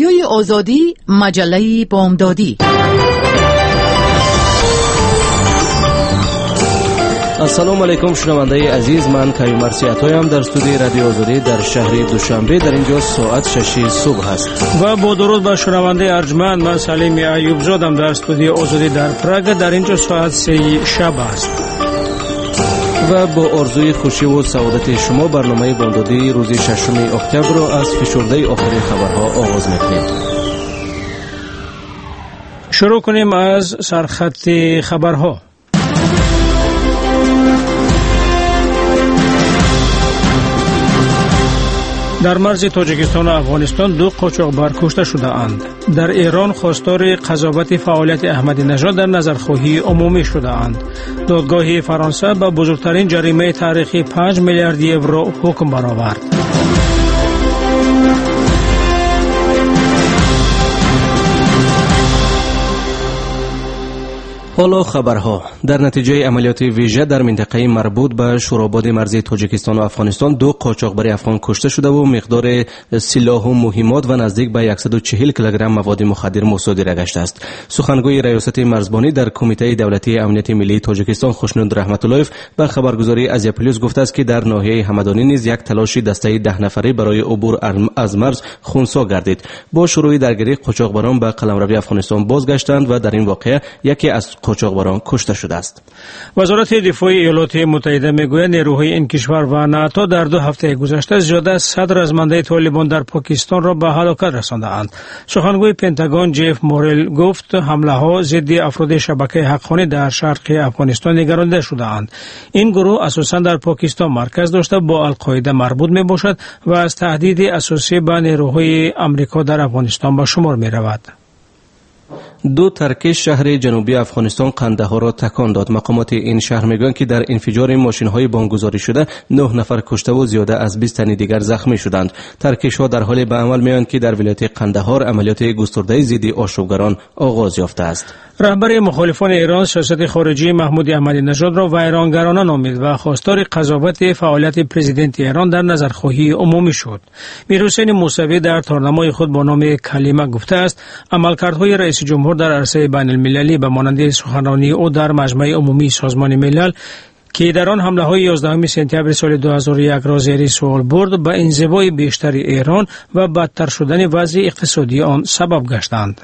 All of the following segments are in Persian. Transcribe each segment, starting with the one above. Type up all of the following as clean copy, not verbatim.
رادیوی آزادی، مجله بامدادی. السلام علیکم شنونده عزیز، من کیوم مرسیاتویم در استودیوی رادیو آزادی در شهر دوشنبه. در اینجا ساعت 6 صبح است و با درود به شنونده ارجمند، من سلیم ایوب زادم در استودیوی آزادی در پراگ. در اینجا ساعت 3 شب است و با آرزوی خوشی و سعادت شما برنامه بامدادی روز 6 اکتبر را از فشرده آخرین خبرها آغاز می‌کنیم. شروع کنیم از سرخط خبرها. در مرز تاجیکستان و افغانستان 2 قاچاقبر کشته شده اند. در ایران خواستار قضاوت فعالیت احمدی نژاد در نظرخواهی عمومی شده اند. دادگاه فرانسه به بزرگترین جریمه تاریخی 5 میلیارد یورو حکم برآورد. حالا خبرها. در نتیجه عملیات ویژه در منطقه مربوط به شوراباد مرزی تاجیکستان و افغانستان 2 قاچاقبر افغان کشته شده و مقدار سلاح و مهمات و نزدیک به 140 کیلوگرم مواد مخدر مصادره گشته است. سخنگوی ریاست مرزبانی در کمیته دولتی امنیت ملی تاجیکستان خوشنود رحمت‌اللهیف به خبرگزاری ازیا پلیس گفته است که در ناحیه همدانی نیز یک تلاش دسته 10 نفره برای عبور از مرز خنثی گردید. با شروع درگیری قاچاقبران به قلمرو افغانستان بازگشتند و در این واقعه یکی از قاچاقبران کشته شده است. وزارت دفاع ایالات متحده میگوید نیروهای این کشور و ناتو در 2 هفته گذشته زیاده از 100 رزمنده طالبان در پاکستان را به هلاکت رساندند. سخنگوی پنتاگون جف مورل گفت حمله ها ضد افراد شبکه حقخوانی در شرق افغانستان نگرانده شده‌اند. این گروه اساساً در پاکستان مرکز داشته با القاعده مربوط می باشد و از تهدید اساسی به نیروهای آمریکا در افغانستان به شمار می رود. 2 ترکش شهر جنوبی افغانستان قندهار را تکان داد. مقامات این شهر میگویند که در انفجار ماشین‌های بمبگذاری شده 9 نفر کشته و زیاده از 20 تن دیگر زخمی شدند. ترکش‌ها در حال به عمل میآیند که در ولایت قندهار عملیات گسترده ضد آشوبگران آغاز یافته است. رهبر مخالفان ایران سیاست خارجی محمود احمدی نژاد را ویرانگرانه نامید و خواستار قضاوت فعالیت پرزیدنت ایران در نظرخواهی عمومی شد. میرحسین موسوی در تارنمای خود با نام کلمه گفته است عملکردهای رئیس جمهور در عرصه بین المللی به مانند سخنرانی او در مجمع عمومی سازمان ملل که در آن حمله های 11 سپتامبر سال 2001 را زیر سوال برد به انزوای بیشتر ایران و بدتر شدن وضع اقتصادی آن سبب گشتند.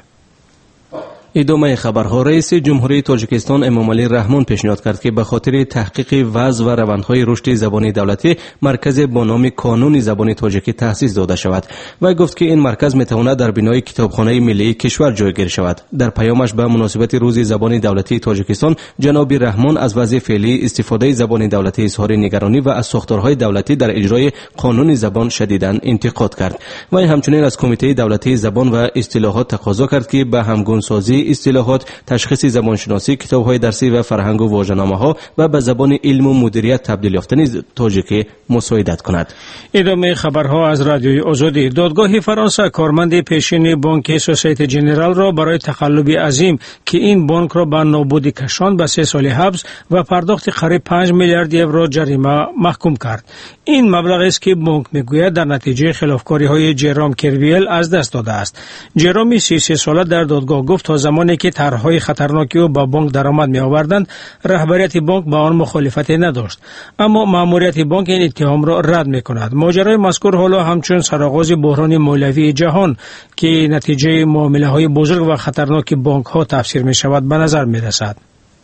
ادامه خبرها. رئیس جمهوری تاجیکستان امامعلی رحمان پیشنهاد کرد که به خاطر تحقیق وضع و روندهای رشد زبان دولتی مرکز با نام کانون زبان تاجیکی تأسیس داده شود و گفت که این مرکز میتواند در بنای کتابخانه ملی کشور جایگیر شود. در پیامش به مناسبت روز زبان دولتی تاجیکستان جناب رحمان از وضع فعلی استفاده زبان دولتی اظهار نگرانی و از ساختارهای دولتی در اجرای قانون زبان شدیداً انتقاد کرد و همچنین از کمیته دولتی زبان و اصطلاحات تقاضا کرد که به همگونسازی اصطلاحات، تشخیص زبانشناسی، کتاب‌های درسی و فرهنگ و واژه‌نامه‌ها و به زبان علم و مدیریت تبدیل یافتن تاجیکی مساعدت کند. ادامه خبرها از رادیوی آزادی. دادگاه فرانسه کارمند پیشین بانک سوسیته جنرال را برای تقلب عظیم که این بانک را به نابودی کشاند به 3 سال حبس و پرداخت قریب 5 میلیارد یورو جریمه محکوم کرد. این مبلغ است که بانک میگوید در نتیجه خلافکاری‌های جرام کرویل از دست داده است. جرام 33 ساله در دادگاه گفت تا زمانی که طرح‌های خطرناکی او با بانک درآمد می‌آوردند رهبریت بانک با آن مخالفتی نداشت، اما مأموریت بانک این اتهام را رد می‌کند. ماجرای مذکور حالا همچون سرآغاز بحران مالیوی جهان که نتیجه معامله‌های بزرگ و خطرناک بانک‌ها تفسیر می‌شود به نظر می‌رسد.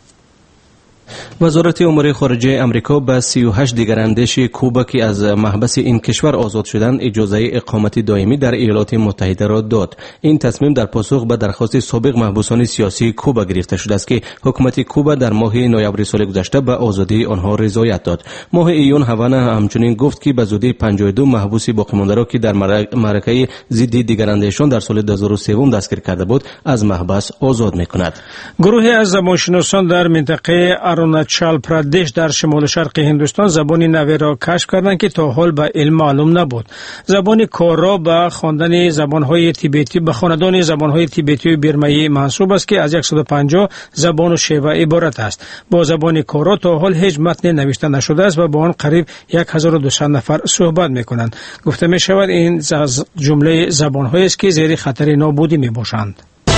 وزارت امور خارجه امریکا به 38 دیگر اندیش کوبا که از محبس این کشور آزاد شدند اجازه اقامت دائمی در ایالات متحده را داد. این تصمیم در پاسخ به درخواست سابق محبوسان سیاسی کوبا گرفته شده است که حکومت کوبا در ماه نوامبر سال گذشته به آزادی آنها رضایت داد. ماه ایون هاوانا همچنین گفت که به زودی 52 محبوس باقی مانده را که در معرکه ضد دیگر اندیشان در سال 2003 دستگیر کرده بود از محبس آزاد می‌کند. گروهی از زبانشناسان در منطقه آروناچال پردیش در شمال شرق هندوستان زبان نوی را کشف کردند که تا حال به علم معلوم نبود. زبان کورا به خواندن زبان‌های تیبتی به خاندان زبان‌های تیبتی و برمایی منسوب است که از 150 زبان و شیوه عبارت است. با زبان کورا تا حال هیچ متن نوشته نشده است و با آن قریب 1200 نفر صحبت می‌کنند. گفته می‌شود این از جمله زبان‌هایی است که زیر خطر نابودی می‌باشند.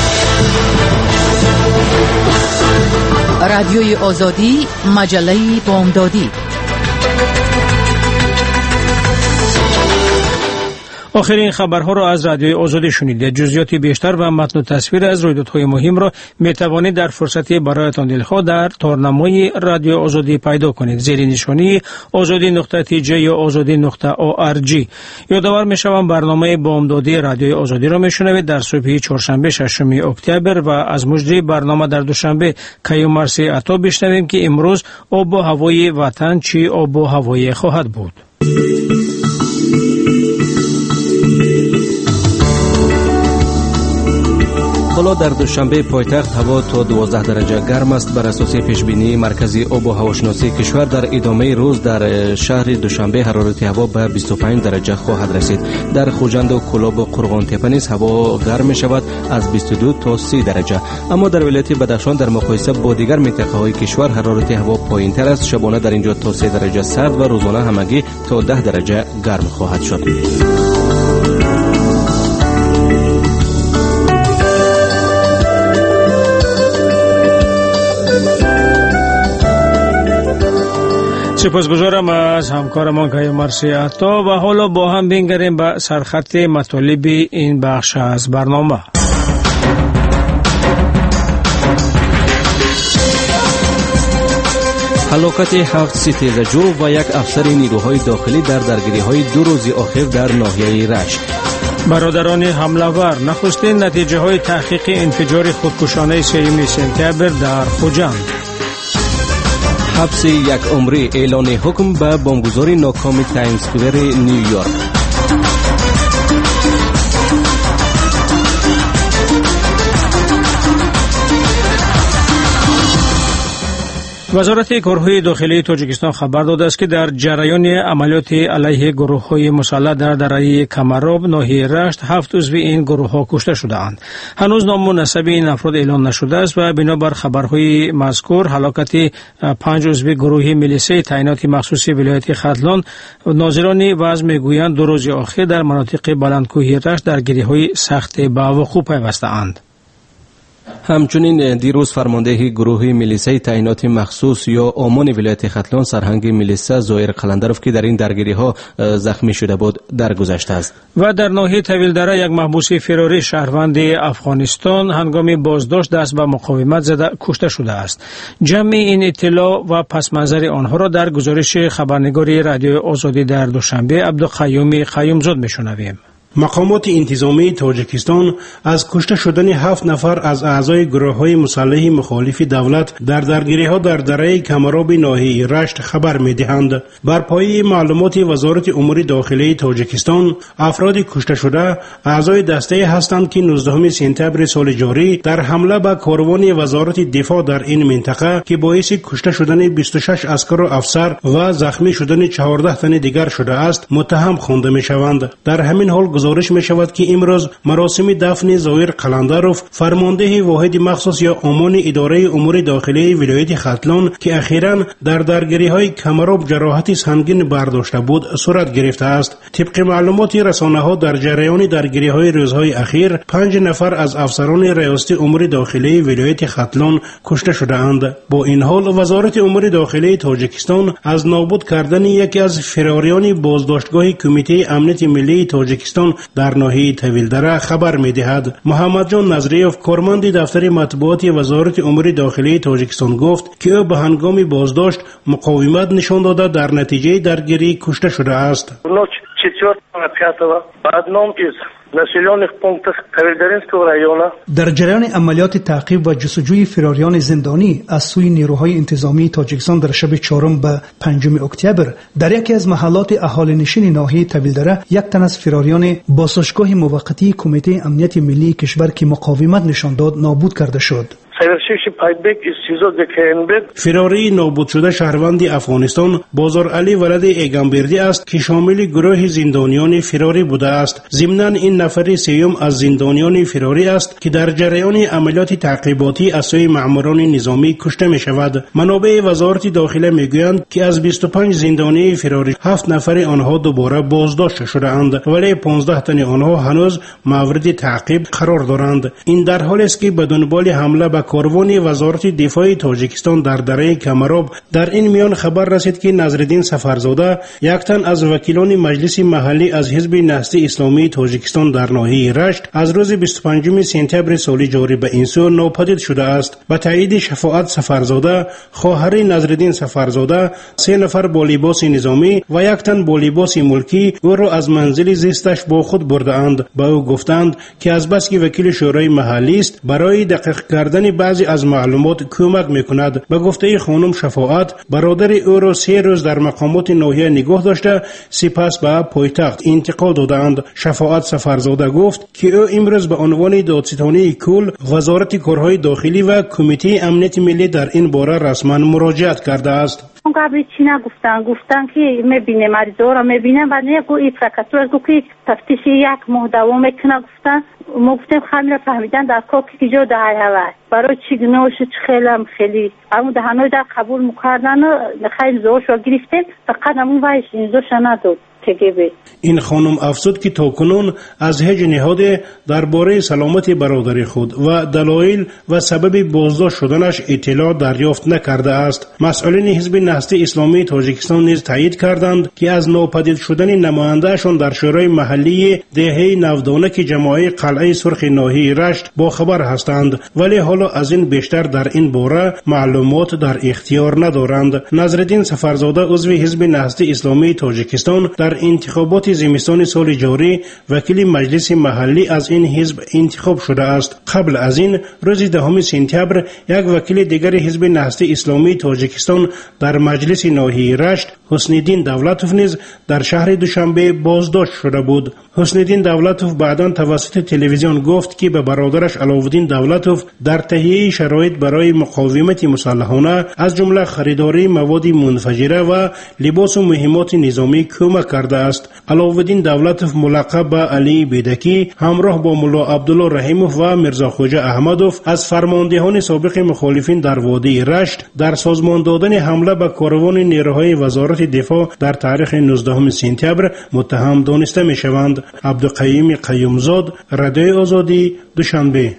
رادیوی آزادی، مجله بامدادی. آخرین خبرها را از رادیوی آزادی شنیدید. جزئیات بیشتر و متن و تصویر از رویدادهای مهم را میتوانید در فرصتی برایتان دلخواه در تارنمای رادیو آزادی پیدا کنید. زیر نشانی azadi.tj یا azadi.org. یادآور میشوم برنامه بامدادی رادیوی آزادی را میشنوید در صبح چهارشنبه 6 اکتبر و از مجری برنامه در دوشنبه کیوم مرسی عطا بشنویم که امروز آب و هوای وطن چی آب و هوای خواهد بود. حالا در دوشنبه پایتخت هوا تا 12 درجه گرم است. بر اساس پیشبینی مرکزی آب و هواشناسی کشور در ادامه روز در شهر دوشنبه حرارت هوا به 25 درجه خواهد رسید. در خوجند و کلاب و قرغان تپه نیز هوا گرم می شود از 22 تا 30 درجه. اما در ولایت بدخشان در مقایسه با دیگر منطقه‌های کشور حرارت هوا پایین‌تر است. شبانه در اینجا تا 3 درجه سرد و روزانه همگی تا 10 درجه گرم خواهد شد. سپاسگزارم از همکارمان کیوم مرسی عطا و حالا با هم بنگریم به سرخط مطالب این بخش از برنامه. هلاکت 7 ستیزجو و یک افسر نیروهای داخلی در درگیری‌های 2 روز اخیر در ناحیه رشت. برادران حمله‌ور نخستین نتیجه‌های تحقیق انفجار خودکشانه 3 سپتامبر در خوجند. حبس یک عمری، اعلان حکم به بمبگذاری ناکام تایم اسکوئر نیویورک. وزارت کارهای داخلی تاجیکستان خبر داده است که در جریان عملیات علیه گروه‌های مسلح در دره کمراب ناحیه رشت 7 عضو این گروه‌ها کشته شده‌اند. هنوز نام و نسب این افراد اعلام نشده است و بنابر خبرهای مذکور هلاکت 5 عضو گروه میلیشه تعینات مخصوصی ولایت ختلان ناظران وضع میگویند 2 روز اخیر در مناطق بلندکوهی رشت درگیری‌های سخت به وقوع پیوسته‌اند. همچنین دیروز فرمانده گروه میلیسه تعینات مخصوص یا آمان ولایت ختلان سرهنگ میلیسه زایر قلندروف که در این درگیری ها زخمی شده بود درگذشته است. و در ناحیه طویلدره یک محبوس فراری شهروند افغانستان هنگام بازداشت دست به مقاومت زده کشته شده است. جمع این اطلاع و پس منظر آنها را در گزارش خبرنگار رادیو آزادی در دوشنبه عبدالقیوم قیومزاد میشنویم. مقامات انتظامی تاجیکستان از کشته شدن 7 نفر از اعضای گروه‌های مسلح مخالف دولت در درگیری‌ها در دره کمراب ناحیه رشت خبر می‌دهند. بر پایه معلومات وزارت امور داخلی تاجیکستان، افراد کشته شده اعضای دسته هستند که 19 سپتامبر سال جاری در حمله به کاروان وزارت دفاع در این منطقه که باعث کشته شدن 26 عسکر و افسر و زخمی شدن 14 تن دیگر شده است متهم خوانده می‌شوند. در همین حال گزارش می شود که امروز مراسم دفن زایر قلندروف فرمانده واحد مخصوص یا آمان اداره امور داخلی ولایت ختلان که اخیراً در درگیری‌های کمراب جراحت سنگین برداشته بود صورت گرفته است. طبق معلومات رسانه‌ها در جریان درگیری‌های روزهای اخیر 5 نفر از افسران ریاست امور داخلی ولایت ختلان کشته شده‌اند. با این حال وزارت امور داخلی تاجیکستان از نابود کردن یکی از فراریان بازداشتگاه کمیته امنیت ملی تاجیکستان در ناحیه طویلدره خبر می‌دهد. محمد جان نظریوف کارمند دفتر مطبوعات وزارت امور داخلی تاجیکستان گفت که او به هنگام بازداشت مقاومت نشان داده در نتیجه درگیری کشته شده است. در جریان عملیات تعقیب و جستجوی فراریان زندانی از سوی نیروهای انتظامی تاجیکستان در شب 4 به 5 اکتبر در یکی از محلات اهالینشین ناحیه طویلدره یک تن از فراریان بازداشتگاه موقتی کمیته امنیت ملی کشور که مقاومت نشان داد نابود کرده شد. فراری نابود شده شهروند افغانستان بازار علی ولد ایگانبردی است که شامل گروه زندانیان فراری بوده است. ضمناً این نفر سیوم از زندانیان فراری است که در جریان عملیات تعقیباتی از سوی مأموران نظامی کشته می شود. منابع وزارت داخله می گویند که از 25 زندانی فراری 7 نفر آنها دوباره بازداشت شده اند، ولی 15 تن آنها هنوز مورد تعقیب قرار دارند. این در حالی است که به دنبال حمله به کاروان وزارت دفاع تاجیکستان در دره کمراب در این میان خبر رسید که نظرالدین سفرزاده، یک تن از وکیلان مجلس محلی از حزب نهضت اسلامی تاجیکستان در ناحیه رشت، از روز 25 سپتامبر سال جاری به این سو ناپدید شده است. به تایید شفاعت سفرزاده، خواهر نظرالدین سفرزاده، 3 نفر با لباس نظامی و 1 تن با لباس ملکی او را از منزل زیستش با خود برده اند. به او گفتند که از بس که وکیل شورای محلی است برای دقیق کردن بعضی از معلومات کمک میکند. به گفته خانم شفاعت، برادر او را 3 روز در مقامات ناحیه نگاه داشته سپس به پایتخت انتقال دادند. شفاعت سفرزاده گفت که او امروز به عنوان دادستانی کل وزارت کارهای داخلی و کمیته امنیت ملی در این باره رسما مراجعت کرده است. قبل چی گفتن که میبینه مریضا را میبینه و نه گویی فقط از که تفتیش 1 ماه دوام میکنه. گفتن ما گفتیم خمیره فهمیدن در کار که جا دهیوه برای چی گناهش خیلی اما ده هنوی در قبول مکردن و خیلی زورش را گرفتیم فقط همون ویش این زورش نداد. این خانم افزود که تاکنون از هیچ نهاد درباره سلامت برادر خود و دلایل و سبب بازداشت شدنش اطلاع دریافت نکرده است. مسئولین حزب نهضت اسلامی تاجیکستان نیز تایید کردند که از ناپدید شدن نماینده‌شان در شورای محلی دهه نودانه که جماعه قلعه سرخ ناحیه رشت با خبر هستند، ولی حالا از این بیشتر در این باره معلومات در اختیار ندارند. نظرالدین سفرزاده عضو حزب نهضت اسلامی تاجیکستان در انتخابات زمستان سال جاری وکیل مجلس محلی از این حزب انتخاب شده است. قبل از این روز 10 سپتامبر یک وکیل دیگر حزب نهضت اسلامی تاجیکستان در مجلس ناحیه رشت، حسنالدین دولتوف نیز در شهر دوشنبه بازداشت شده بود. حسنالدین دولتوف بعداً توسط تلویزیون گفت که به برادرش علاءالدین دولتوف در تهیه شرایط برای مقاومت مسلحانه از جمله خریداری مواد منفجره و لباس و مهمات نظامی کمک کرده است. علاءالدین دولتوف ملقب به علی بیدکی همراه با ملا عبدالله رحیموف و مرزا خوجه احمدوف از فرماندهان سابق مخالفین در وادی رشت در سازمان دادن حمله به کاروان نیروهای وزارت دفاع در تاریخ 19 سپتامبر متهم دانسته می شوند. عبدالقیوم قیومزاد، رادیوی آزادی، دوشنبه.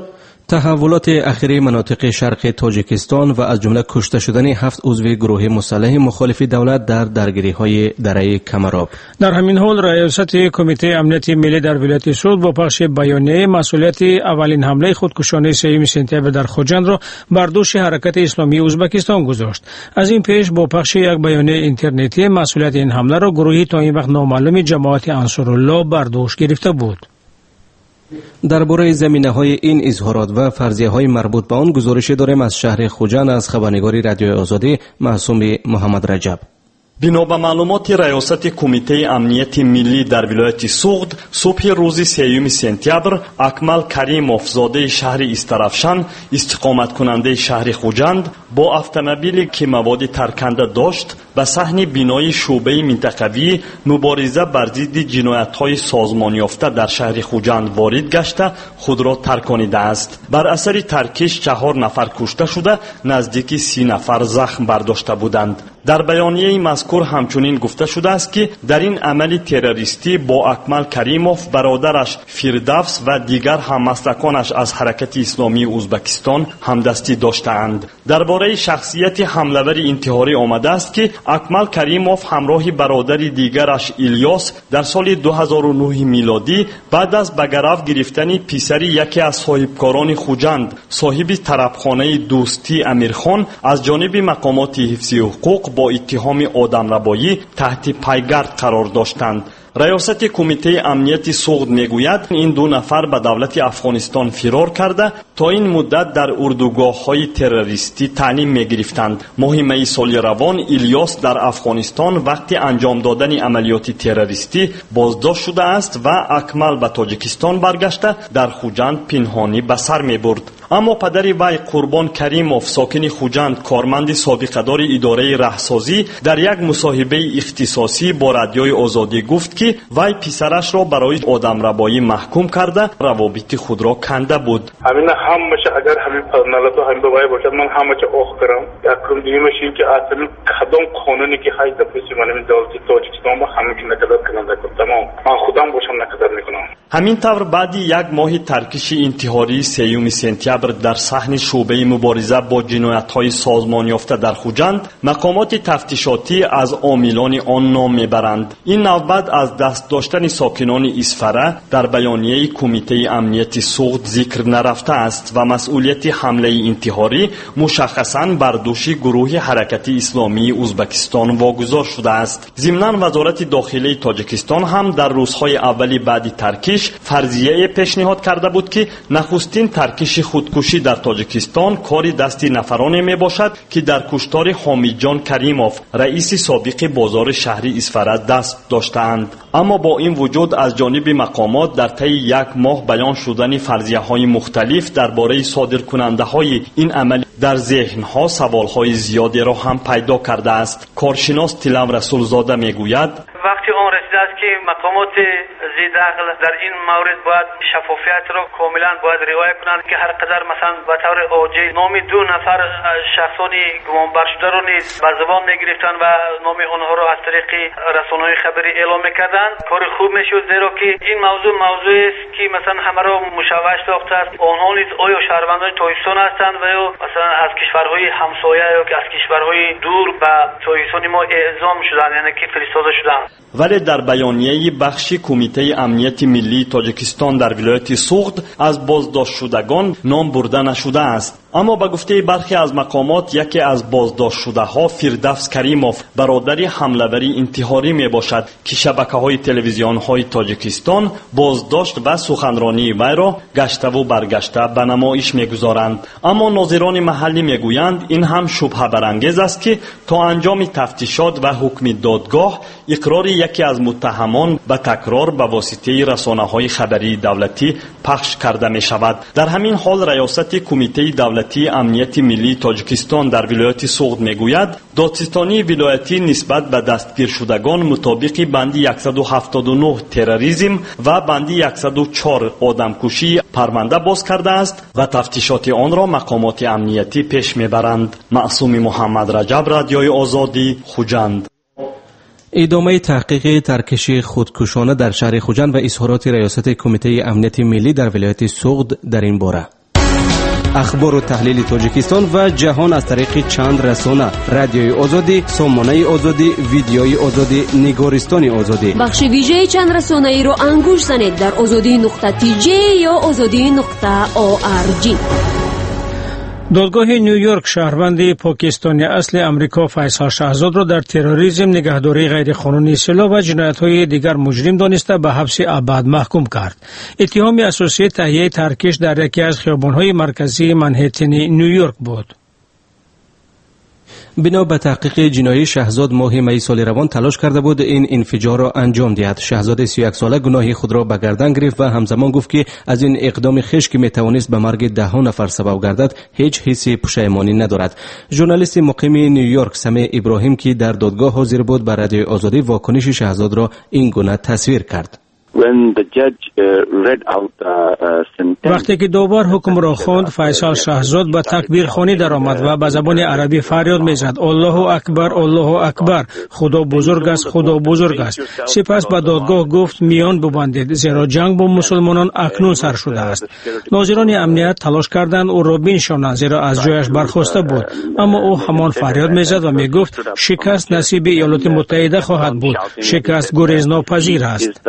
تحولات اخیری مناطق شرق تاجیکستان و از جمله کشته شدن 7 عضو گروه مسلح مخالف دولت در درگیری‌های دره کمراب. در همین حال ریاست کمیته امنیت ملی در ولایت سوخت با پخش بیانیه مسئولیت اولین حمله خودکشانه 3 سپتامبر در خوجند را بر دوش حرکت اسلامی ازبکستان گذاشت. از این پیش با پخش یک بیانیه اینترنتی مسئولیت این حمله را گروهی تا این وقت نامعلوم جماعت انصارالله بر دوش گرفته بود. درباره زمینه‌های این اظهارات و فرضیه‌های مربوط به آن گزارش داریم از شهر خوجند از خبرنگار رادیوی آزادی معصوم محمد رجب. بنا به معلومات ریاست کمیته امنیت ملی در ولایت سوغد، صبح روز 3 سپتامبر اکمل کریموف زاده شهر استرافشان استقامت کننده شهر خوجند با اتومبیلی که مواد ترکنده داشت به صحن بینای شعبه منطقوی مبارزه بر ضد جنایت‌های سازمان یافته در شهر خوجند وارد گشته خود را ترکانیده است. بر اثر ترکش 4 نفر کشته شده، نزدیک 30 نفر زخم برداشته بودند. در بیانیه مذکور همچنین گفته شده است که در این عمل تروریستی با اکمل کریموف، برادرش فردوس و دیگر هممسلکانش از حرکت اسلامی ازبکستان همدستی داشتند. درباره شخصیت حمله‌ور انتحاری آمده است که اکمل کریموف همراه برادر دیگرش الیاس در سال 2009 میلادی بعد از به گرو گرفتن پسر یکی از صاحبکاران خوجند صاحب طربخانه دوستی امیرخان از جانب مقامات حفظی حقوق با اتهام آدمربایی تحت پایگرد قرار داشتند. ریاست کمیته امنیت سوغد میگوید این 2 نفر به دولت افغانستان فرار کرده تا این مدت در اردوگاه‌های تروریستی تعلیم می‌گرفتند. ماه می سال روان الیاس در افغانستان وقتی انجام دادن عملیات تروریستی بازداشت شده است و اکمل به تاجیکستان برگشته در خوجند پنهانی به سر می‌برد. اما پدر وی قربان کریموف ساکن خوجند کارمند سابقه‌دار اداره رهسازی در یک مصاحبه اختصاصی با رادیوی آزادی گفت که وی پسرش را برای آدمربایی محکوم کرده روابط خود را کنده بود. همین همش اگر همین پرنالات هم بوای باشد من همش آخرم یکم دیگه میشین که اصلا کدام قانونی که های دپسی من این دولت تاجیکستان با همین که نکدار کننده تمام من خودم باشم نکدار میکنم. همین طور بعد یک ماه ترکش انتحاری 3 سپتامبر در صحن شعبه مبارزه با جنایت‌های سازمان یافته در خوجند مقامات تفتیشاتی از عاملان آن نام میبرند. این نوبت از دست داشتن ساکنان اسفره در بیانیه کمیته امنیت سوخت ذکر نرفته است و مسئولیت حمله انتحاری مشخصاً بر دوش گروه حرکت اسلامی ازبکستان واگذار شده است. ضمناً وزارت داخلی تاجیکستان هم در روزهای اولی بعد ترکش فرضیه پیشنهاد کرده بود که نخستین ترکش خودکشی در تاجیکستان کاری دست نفرانی می باشد که در کشتار حامد جان کریموف رئیس سابق بازار شهری اسفره دست داشتند. اما با این وجود از جانب مقامات در طی یک ماه بیان شدن فرضیه های مختلف درباره صادر کننده های این عمل در ذهن ها سوال های زیادی را هم پیدا کرده است. کارشناس تیلم رسولزاده می گوید وقتی آن رسیده است که مقامات ذی‌دخل در این مورد باید شفافیت را کاملا باید رعایت کنند که هر قدر مثلا به طور عاجل نام 2 نفر شخصانی گمانبر شده را نیز به زبان میگرفتند و نام آنها را از طریق رسانه‌های خبری اعلام میکردند. کار خوب میشد زیرا که این موضوع است که مثلا همه را مشوش ساخته است. آنها نیز آیا شهروندان تاجیکستان هستند و یا مثلا از کشورهای همسایه یا که از کشورهای دور به تاجیکستان ما اعزام شدند، یعنی که فرستاده شدند. ولی در بیانیه بخش کمیته امنیت ملی تاجیکستان در ولایت سوغد از بازداشت شدگان نام برده نشده است. اما به گفته برخی از مقامات یکی از بازداشت شده ها فردوس کریموف برادر حمله‌وری انتحاری می باشد که شبکه‌های تلویزیون‌های تاجیکستان بازداشت و سخنرانی وی را گشته و برگشته به نمایش می‌گذارند. اما ناظران محلی می‌گویند این هم شبهه برانگیز است که تا انجام تفتیشات و حکم دادگاه اقرار یکی از متهمان به تکرار به واسطه رسانه‌های خبری دولتی پخش کرده می‌شود. در همین حال ریاست کمیته دولتی امنیت ملی تاجیکستان در ولایت سوغد میگوید دادستانی ولایتی نسبت به دستگیر شدگان مطابق بند 179 تروریسم و بند 104 آدمکشی پرونده باز کرده است و تفتیشات آن را مقامات امنیتی پیش میبرند. معصوم محمد رجب، رادیوی آزادی، خوجند. ادامه تحقیق ترکش خودکشانه در شهر خوجند و اظهارات ریاست کمیته امنیت ملی در ولایت سوغد در این باره. اخبار و تحلیل تاجیکستان و جهان از طریق چند رسانه: رادیوی آزادی، سامانه آزادی، ویدیوی آزادی، نگارستان آزادی. بخش ویژه چند رسانه ای رو انگوش زنید در azadi.tj یا azadi.org. دادگاه نیویورک شهروند پاکستانی اصل امریکا فیصل شهزاد را در تروریسم، نگهداری غیرقانونی سلاح و جنایت‌های دیگر مجرم دانسته به حبس ابد محکوم کرد. اتهام اساسی تهیه ترکش در یکی از خیابان‌های مرکزی منهتن نیویورک بود. بنا به تحقیق جنایی شهزاد ماه می سال روان تلاش کرده بود این انفجار را انجام دهد. شهزاد 31 ساله گناه خود را به گردن گرفت و همزمان گفت که از این اقدام خویش که می توانست به مرگ 10 نفر سبب گردد هیچ حس پشیمانی ندارد. ژورنالیست مقیم نیویورک سمیع ابراهیم که در دادگاه حاضر بود به رادیوی آزادی واکنش شهزاد را این گونه تصویر کرد. وقتی که دوبار حکم را خواند، فیصل شهزاد به تکبیرخوانی درآمد و به زبان عربی فریاد میزد: الله اکبر، الله اکبر، خدا بزرگ است، خدا بزرگ است. سپس به دادگاه گفت میان ببندید زیرا جنگ با مسلمانان اکنون سر شده است. ناظران امنیت تلاش کردند او را بنشانند زیرا از جایش برخاسته بود، اما او همان فریاد میزد و میگفت شکست نصیب ایالات متحده خواهد بود، شکست گریزناپذیر است.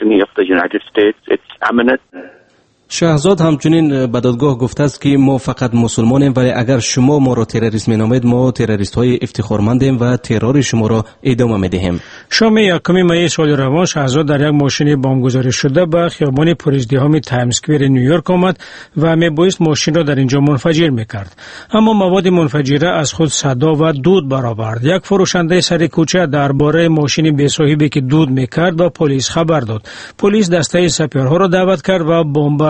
شهزاد همچنین به دادگاه گفته است که ما فقط مسلمانیم، ولی اگر شما ما را تروریست مینامید ما تروریست های افتخارمندیم و ترور شما را ادامه میدهیم. شام 1 می سال روان شهزاد در یک ماشین بمبگذاری شده به خیابان پرازدحام تایمز اسکوئر نیویورک آمد و میبایست ماشین را در اینجا منفجر میکرد، اما مواد منفجره از خود صدا و دود برآورد. یک فروشنده سر کوچه درباره ماشین بی صاحبی که دود میکرد به پلیس خبر داد. پلیس دسته سپرها را دعوت کرد و بمب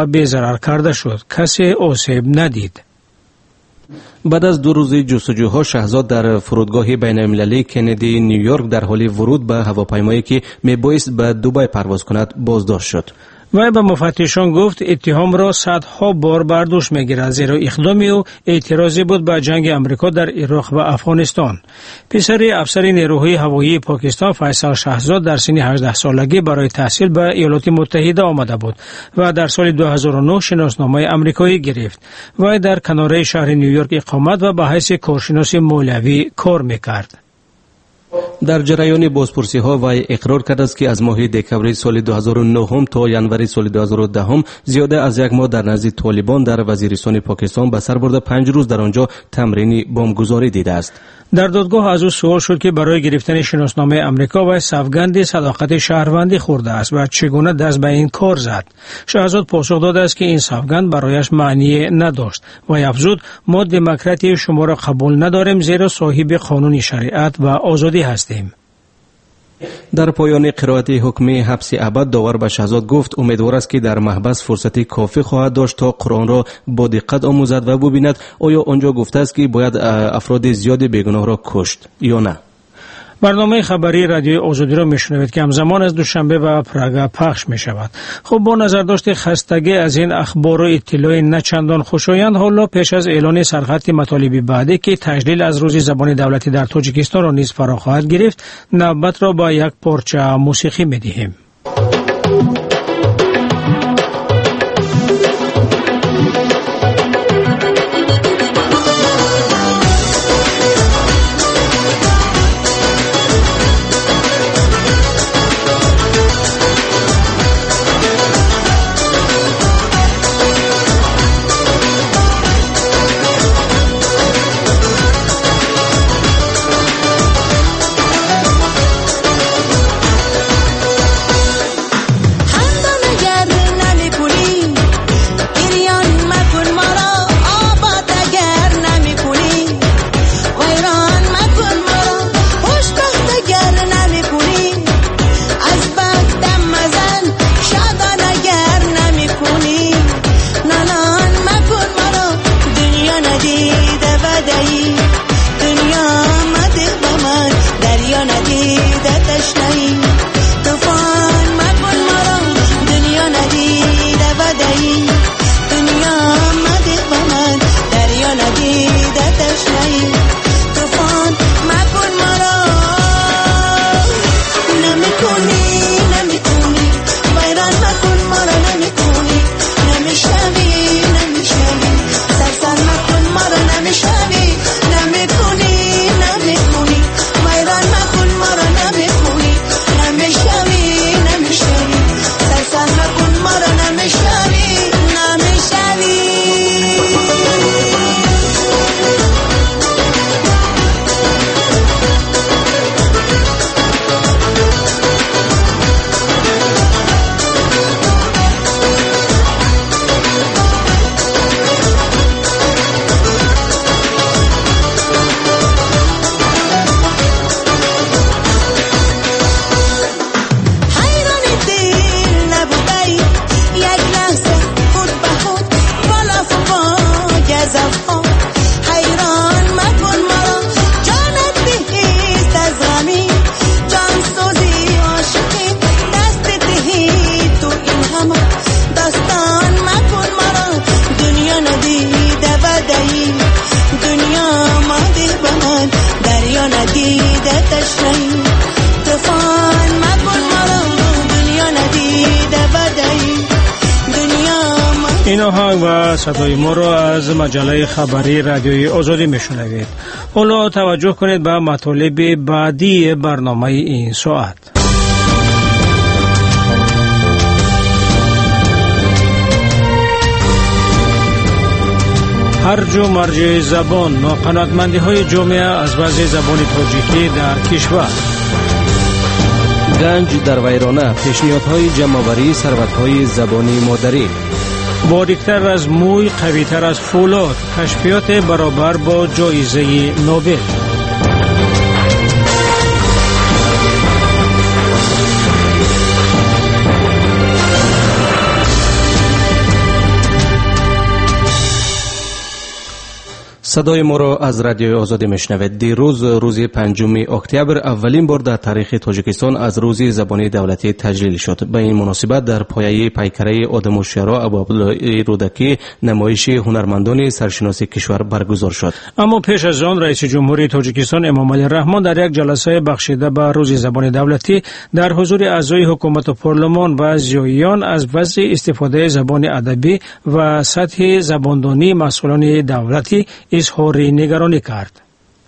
بی‌ضرر کرده شد. کسی آسیب ندید. بعد از 2 روز جستجوها شهزاد در فرودگاه بین المللی کندی نیویورک در حال ورود به هواپیمایی که میبایست به دبی پرواز کند بازداشت شد. وی به مفتشان گفت اتهام را صدها بار بر دوش میگیرد، زیرا اقدام او اعتراضی بود به جنگ امریکا در عراق و افغانستان. پسر افسر نیروهای هوایی پاکستان فیصل شهزاد در سن 18 سالگی برای تحصیل به ایالات متحده آمده بود و در سال 2009 شناسنامه آمریکایی گرفت. وی در کناره شهر نیویورک اقامت و به حیث کارشناس مولوی کار میکرد. در جریان بازپرسی ها وی اقرار کرد است که از ماه دکمبر سال 2009 تا ینوری سال 2010 زیاده از 1 ماه در نزد طالبان در وزیرستان پاکستان به سر برده 5 روز در آنجا تمرین بمبگذاری دیده است. در دادگاه از او سوال شد که برای گرفتن شناسنامه امریکا و سوگند صداقت شهروندی خورده است و چگونه دست به این کار زد. شهزاد پاسخ داده است که این سوگند برایش معنی نداشت و افزود ما دموکراتی شما را قبول نداریم، زیرا صاحب قانون شریعت و آزادی هستیم. در پایان قرائت حکم حبس ابد داور به شهزاد گفت امیدوار است که در محبس فرصتی کافی خواهد داشت تا قرآن را با دقت آموزد و ببیند آیا آنجا گفته است که باید افراد زیادی بیگناه را کشت یا نه. برنامه خبری رادیوی آزادی را میشنوید که همزمان از دوشنبه و پراگا پخش می شود. خب با نظرداشت خستگی از این اخبار و اطلاع نچندان خوشایند، حالا پیش از اعلان سرخط مطالب بعدی که تجلیل از روز زبان دولتی در تاجیکستان را نیز فرا خواهد گرفت، نوبت را با یک پارچه موسیقی می دهیم. این آهنگ و صدای ما را از مجله خبری رادیوی آزادی میشنوید. حالا توجه کنید به مطالب بعدی برنامه این ساعت. هرج و مرج زبان، ناقناعتمندی های جامعه از وضع زبان تاجیکی در کشور. گنج در ویرانه، پیشنهادهای جمع‌آوری ثروت‌های زبانی مادری. باریکتر از موی، قویتر از فولاد، کشفیات برابر با جایزه نوبل. صدای ما را از رادیوی آزادی میشنوید. دیروز روز 5 اکتبر اولین بار در تاریخ تاجیکستان از روز زبان دولتی تجلیل شد. به این مناسبت در پایه پیکره آدم‌الشورا ابوعبدالله رودکی نمایش هنرمندان سرشناسی کشور برگزار شد. اما پیش از آن رئیس جمهوری تاجیکستان امامعلی رحمان در یک جلسه بخشیده به روز زبان دولتی در حضور اعضای حکومت و پارلمان و زیاییان از وضع استفاده زبان ادبی و سطح زباندانی مسئولان دولتی اظهار نگرانی کرد.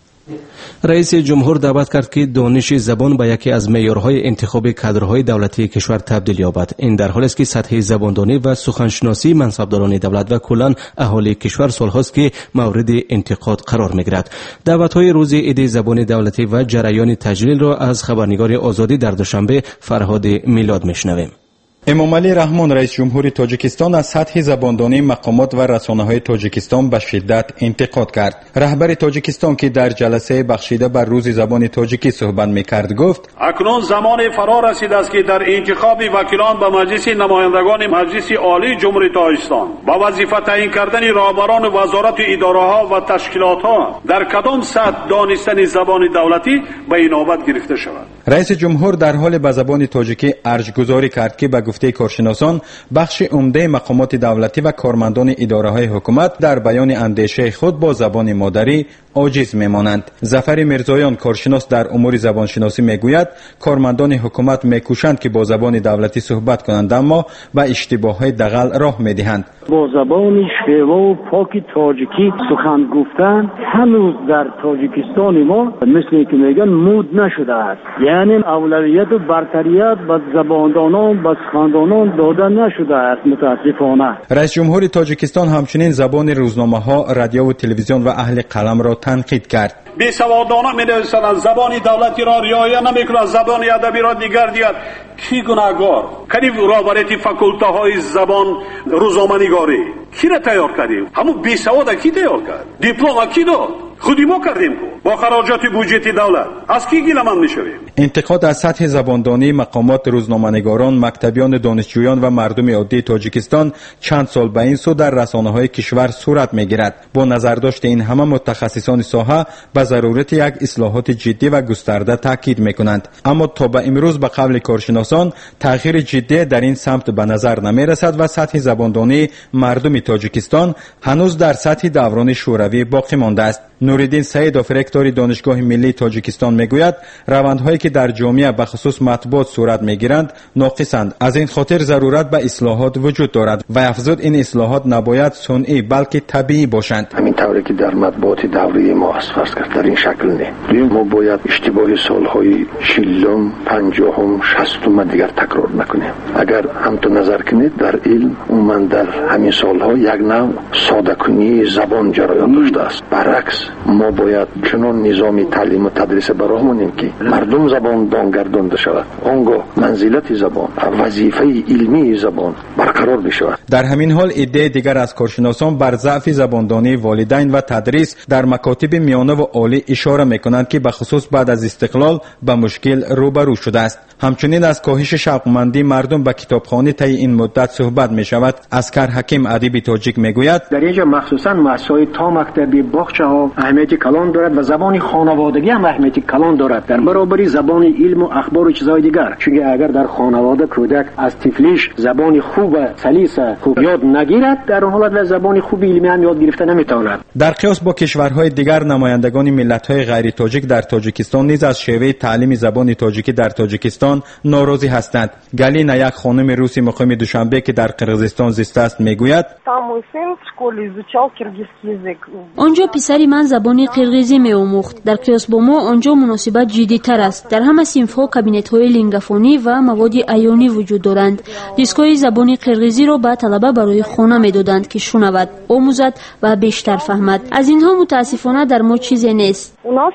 رئیس جمهور دعوت کرد که دانش زبان به یکی از معیارهای انتخاب کادرهای دولتی کشور تبدیل یابد. این در حالی است که سطح زباندانی و سخنشناسی منصبداران دولت و کلاً اهالی کشور سالهاست که مورد انتقاد قرار می‌گیرد. دعوت‌های روز عید زبان دولتی و جریان تجلیل را از خبرنگار آزادی در دوشنبه فرهاد میلاد میشنویم. امامعلی رحمان رئیس جمهور تاجیکستان از سطح زباندانی مقامات و رسانه‌های تاجیکستان به شدت انتقاد کرد. رهبر تاجیکستان که در جلسه بخشیده بر روز زبان تاجیکی صحبت می‌کرد گفت: اکنون زمان فرا رسیده است که در انتخاب وکیلان به مجلس نمایندگان مجلس عالی جمهوری تاجیکستان با وظیفه تعیین کردن رهبران وزارت و اداره‌ها و تشکیلات‌ها در کدام سطح دانستن زبان دولتی به اینابت گرفته شود. رئیس جمهور در حال به زبان تاجیکی ارج‌گذاری کرد که به گفته کارشناسان بخش عمده مقامات دولتی و کارمندان اداره‌های حکومت در بیان اندیشه خود با زبان مادری عاجز میمانند. ظفر میرزایان کارشناس در امور زبانشناسی میگوید کارمندان حکومت میکوشند که با زبان دولتی صحبت کنند اما به اشتباه‌های دغل راه میدهند. با زبان شیوا و پاک تاجیکی سخن گفتن هنوز در تاجیکستان ما مثل که میگن مود نشده است. یعنی اولویت و برتریت به زباندانان و سخنرانان داده نشده است متاسفانه. رئیس جمهور تاجیکستان همچنین زبان روزنامه‌ها، رادیو و تلویزیون و اهل قلم را تنقید کرد. بیسوادانه می‌نویسند زبان دولتی را رعایت نمی‌کنند، زبان ادبی را دیگر دیگر. کی گناهگار؟ کدی رهبریت فاکولته‌های زبان روزنامه‌نگاری کی را تیار کردیم؟ همون بیسواد کی تیار کرد؟ دیپلم کی داد؟ خودی ما کردیم با خراجات بودجه دولت. از کی گیلمان میشویم؟ انتقاد از سطح زباندانی مقامات روزنامه‌نگاران، مکتبیان، دانشجویان و مردم عادی تاجیکستان چند سال به این سو در رسانه‌های کشور صورت می‌گیرد. با نظرداشت این همه متخصصان ساحه به ضرورت یک اصلاحات جدی و گسترده تاکید می‌کنند. اما تا به امروز به قول کارشناسان تغییر جدی در این سمت به نظر نمی‌رسد و سطح زباندانی مردم تاجیکستان هنوز در سطح دوران شوروی باقی مانده است. نوریدین سعیدوف رکتور دانشگاه ملی تاجیکستان میگوید روندهایی که در جامعه به خصوص مطبوعات صورت میگیرند ناقصند. از این خاطر ضرورت به اصلاحات وجود دارد و افزود این اصلاحات نباید صنعی بلکه طبیعی باشند. همین طوری که در مطبوعات دوری ما از فرض کرد در این شکل نه. ما باید اشتباه سالهای 40م، 50م، 60م دیگر تکرار نکنیم. اگر هم تو نظر کنید در علم عموما در همین سالها یک نوع ساده‌کنی زبان جریان داشته است. برعکس ما باید چنان نظام تعلیم و تدریس براهمونیم که مردم زبان بانگردانده شود. آنگاه منزلت زبان، وظیفه علمی زبان برقرار بشود. در همین حال ایده دیگر از کارشناسان بر ضعف زباندانی والدین و تدریس در مکاتب میانه و عالی اشاره میکنند که به خصوص بعد از استقلال به مشکل روبرو شده است. همچنین از کاهش شوقمندی مردم به کتابخانه طی این مدت صحبت می شود. اسکر حکیم ادیب تاجیک میگوید در اینجا مخصوصا مؤسسه‌های تا مکتبی باغچه‌ها اهمیت کلان دارد و زبان خانوادگی هم اهمیت کلان دارد در برابر زبان علم و اخبار و چیزهای دیگر. چون اگر در خانواده کودک از طفلیش زبان خوب سلیس خوب یاد نگیرد در اون حالت زبان خوب علمی هم یاد گرفته نمیتواند. در قیاس با کشورهای دیگر نمایندگان ملت‌های غیر تاجیک در تاجیکستان نیز از شیوه تعلیم زبان تاجیکی در تاجیکستان ناراضی هستند. گالینا یک خانم روسی مقیم دوشنبه که در قرغیزستان زیسته است میگوید آنجا پسری من زبان قرغیزی می‌آموخت. در قیاس با ما آنجا مناسبت جدی‌تر است. در همه صنف‌ها کابینت‌های لینگافونی و مواد عیانی وجود دارند. دیسک‌های زبان قرغیزی را به طلبه برای خانه می‌دادند که شنود، آموزد و بیشتر فهمد. از اینها متأسفانه در ما چیزی نیست.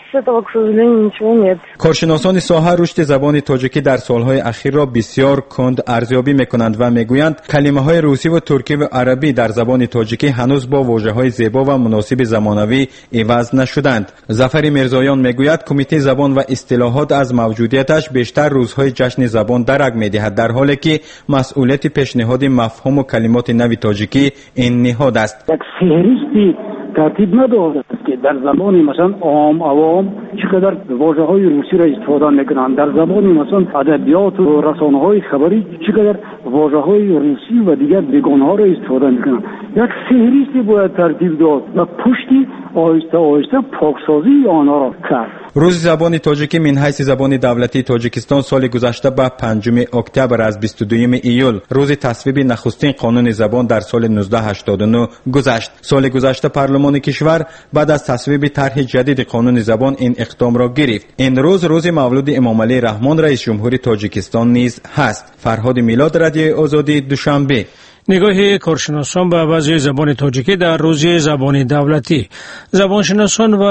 کارشناسان ساحه رشد زبان تاجیکی در سالهای اخیر را بسیار کند ارزیابی می‌کنند و می‌گویند کلمه‌های روسی و ترکی و عربی در زبان تاجیکی هنوز با واژه‌های زیبا و مناسب زمانوی عوض نشدند. ظفر میرزایان میگوید کمیته زبان و اصطلاحات از موجودیتش بیشتر روزهای جشن زبان درک می‌دهد در حالی که مسئولیت پیشنهاد مفهوم و کلمات نو تاجیکی این نهاد است. یک فهرستی ترتیب ندارد. در زبان مثلا عوام چقدر واژه‌های روسی را استفاده میکنند، در زبان مثلا ادبیات و رسانه‌های خبری چقدر واژه‌های روسی و دیگر بیگانه‌ها را استفاده میکنند. یک فهرستی باید ترتیب داد و پشتی آهسته آهسته پاکسازی آنها را کرد. روز زبان تاجیکی من حیث زبان دولتی تاجیکستان سال گذشته به 5 اکتبر از 22 ایول روز تصویب نخستین قانون زبان در سال 1989 گذشت. سال گذشته پارلمان کشور بعد از تصویب طرح جدید قانون زبان این اقدام را گرفت. این روز مولود امام علی رحمان رئیس جمهوری تاجیکستان نیز هست. فرهاد میلاد، رادیو آزادی، دوشنبه. نگاه کارشناسان به وضع زبان تاجیکی در روز زبان دولتی. زبانشناسان و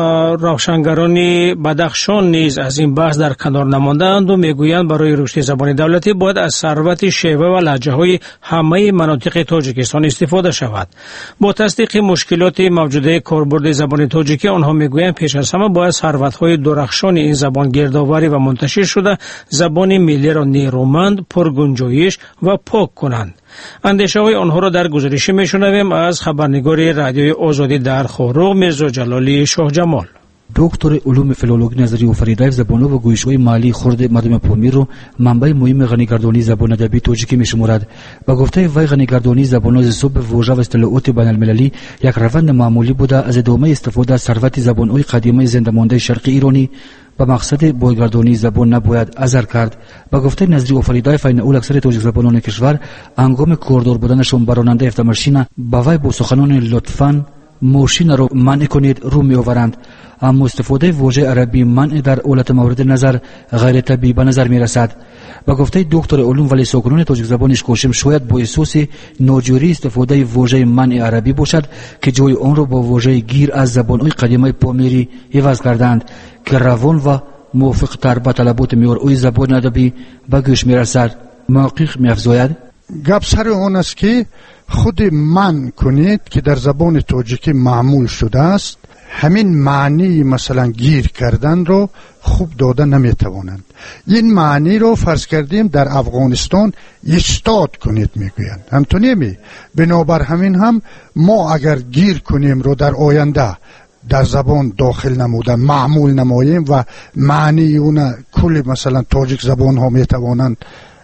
روشنگران بدخشان نیز از این بحث در کنار نماندند و میگویند برای رشد زبان دولتی باید از ثروت شیوه و لهجه‌های همه مناطق تاجیکستان استفاده شود. با تصدیق مشکلات موجوده کاربرد زبان تاجیکی، آنها میگویند پیش از همه باید ثروت‌های درخشان این زبان گردآوری و منتشر شده زبان ملی را نیرومند، پرگنجایش و پاک کنند. اندیشه های آنها را در گزارشی میشنویم از خبرنگار رادیوی آزادی در خورو میرزا جلالی شاه جمال. دکتر علوم فیلولوژی نظری و فریدایف زبان و گویش‌های مالی خرد مردم پامیر رو منبع مهم غنی‌گردانی زبان ادبی تاجیکی می‌شمارد. با گفته وی غنی‌گردانی زبان از صوب واژه و اصطلاحات بین‌المللی یک روند معمولی بوده از ادامه استفاده از ثروت زبان‌های قدیمی زنده مانده شرقی ایرانی با مقصد بازگردانی زبان نباید ازر کرد. با گفته نظری و فریدایف این اول اکثر تاجیک زبانان کشور انگام کوردور بودنشون براننده افتماشین با وی با سخنان لطفاً ماشین رو منع کنید رو می آورند. اما استفاده واژه عربی منع در اولت مورد نظر غیر طبیعی به نظر می رسد. با گفته دکتر علوم ولی سخنان تاجیک زبانش کوشم شاید با اساس ناجوری استفاده واژه منع عربی باشد که جای آن را با واژه گیر از زبان‌های قدیمی پامیری عوض کردند که روان و موافق تر به طلبات معیارهای زبان ادبی به گوش می رسد. محقق می افزاید گپ سر آن است که خود من کنید که در زبان تاجیکی معمول شده است، همین معنی مثلا گیر کردن رو خوب داده نمیتوانند. این معنی رو فرض کردیم در افغانستان استاد کنید میگویند، همطوری بنابر همین هم ما اگر گیر کنیم رو در آینده در زبان داخل نمودن معمول نماییم و معنی اون کل مثلا تاجیک زبان ها میتوانند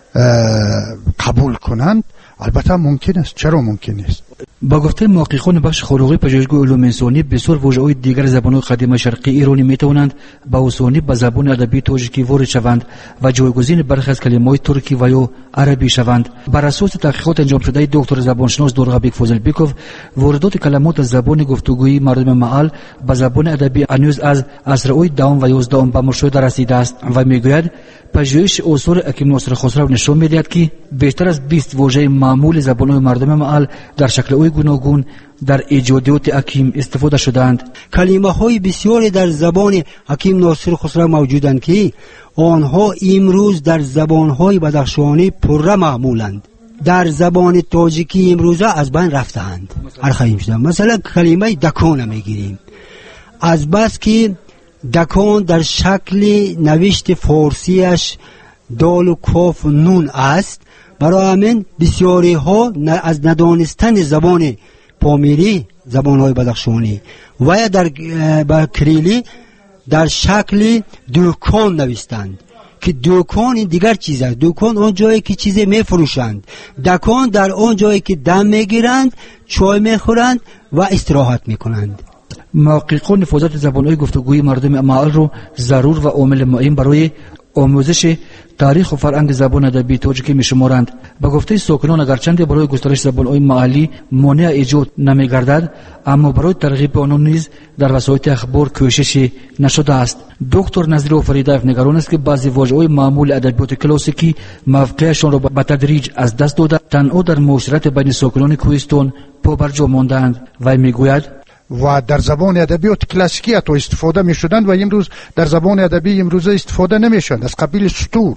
قبول کنند، البته ممکن است. چرا ممکن است؟ با گفته محققان بخش خروغی پژوهشگاه علوم انسانی بسیار واژه‌های دیگر زبان‌های قدیمی شرقی ایرانی میتوانند با آسانی به زبان ادبی تاجیکی وارد شوند و جایگزین برخی از کلمات ترکی و یا عربی شوند. بر اساس تحقیقات انجام شده دکتر زبانشناس دورغابیک فوزلبیکوف، واردات کلمات از زبان گفتگویی مردم محل به زبان ادبی هنوز از عصرهای دهم و یازدهم به مشاهده رسیده است و میگوید پژوهش آثار حکیم ناصر خسرو نشان میدهد که بیشتر از 20 واژه معمول زبان‌های مردم محل در شکل‌های گوناگون در ایجادات حکیم استفاده شدند. کلمه‌های بسیاری در زبان حکیم ناصر خسرو موجودند که آنها امروز در زبان‌های بدخشانی پره معمولند. در زبان تاجیکی امروزه از بین رفتند، ارخییم شدند. مثلا کلمه دکان میگیریم، از بس که دکان در شکل نوشت فارسیش دال و کاف و نون است، برای همین بسیاری ها از ندانستن زبان پامیری، زبان های بدخشانی و در کریلی در شکل دکان نوشتند که دکان این دیگر چیز است. دکان آن جایی که چیزی می فروشند، دکان در آن جایی که دم می گیرند، چای می خورند و استراحت می کنند. محققان حفاظت زبان‌های گفتگویی مردم محل رو ضرور و عامل مهم برای آموزش تاریخ و فرهنگ زبان ادبی تاجیکی می‌شمارند. با گفته ساکنان اگرچند برای گسترش زبان‌های محلی مانع ایجاد نمی‌گردد، اما برای ترغیب آنها نیز در وسایل اخبار کوشش نشده است. دکتر نظری و فریدایف نگران است که بعضی واژه‌های معمول ادبیات کلاسیکی موقعشان را به تدریج از دست داده، تنها در معاشرت بین ساکنان کوهستان پابرجا ماندند. و میگوید و در زبان ادبیات کلاسیکی حتی استفاده می شدند و امروز در زبان ادبی امروزه استفاده نمی شدند. از قبیل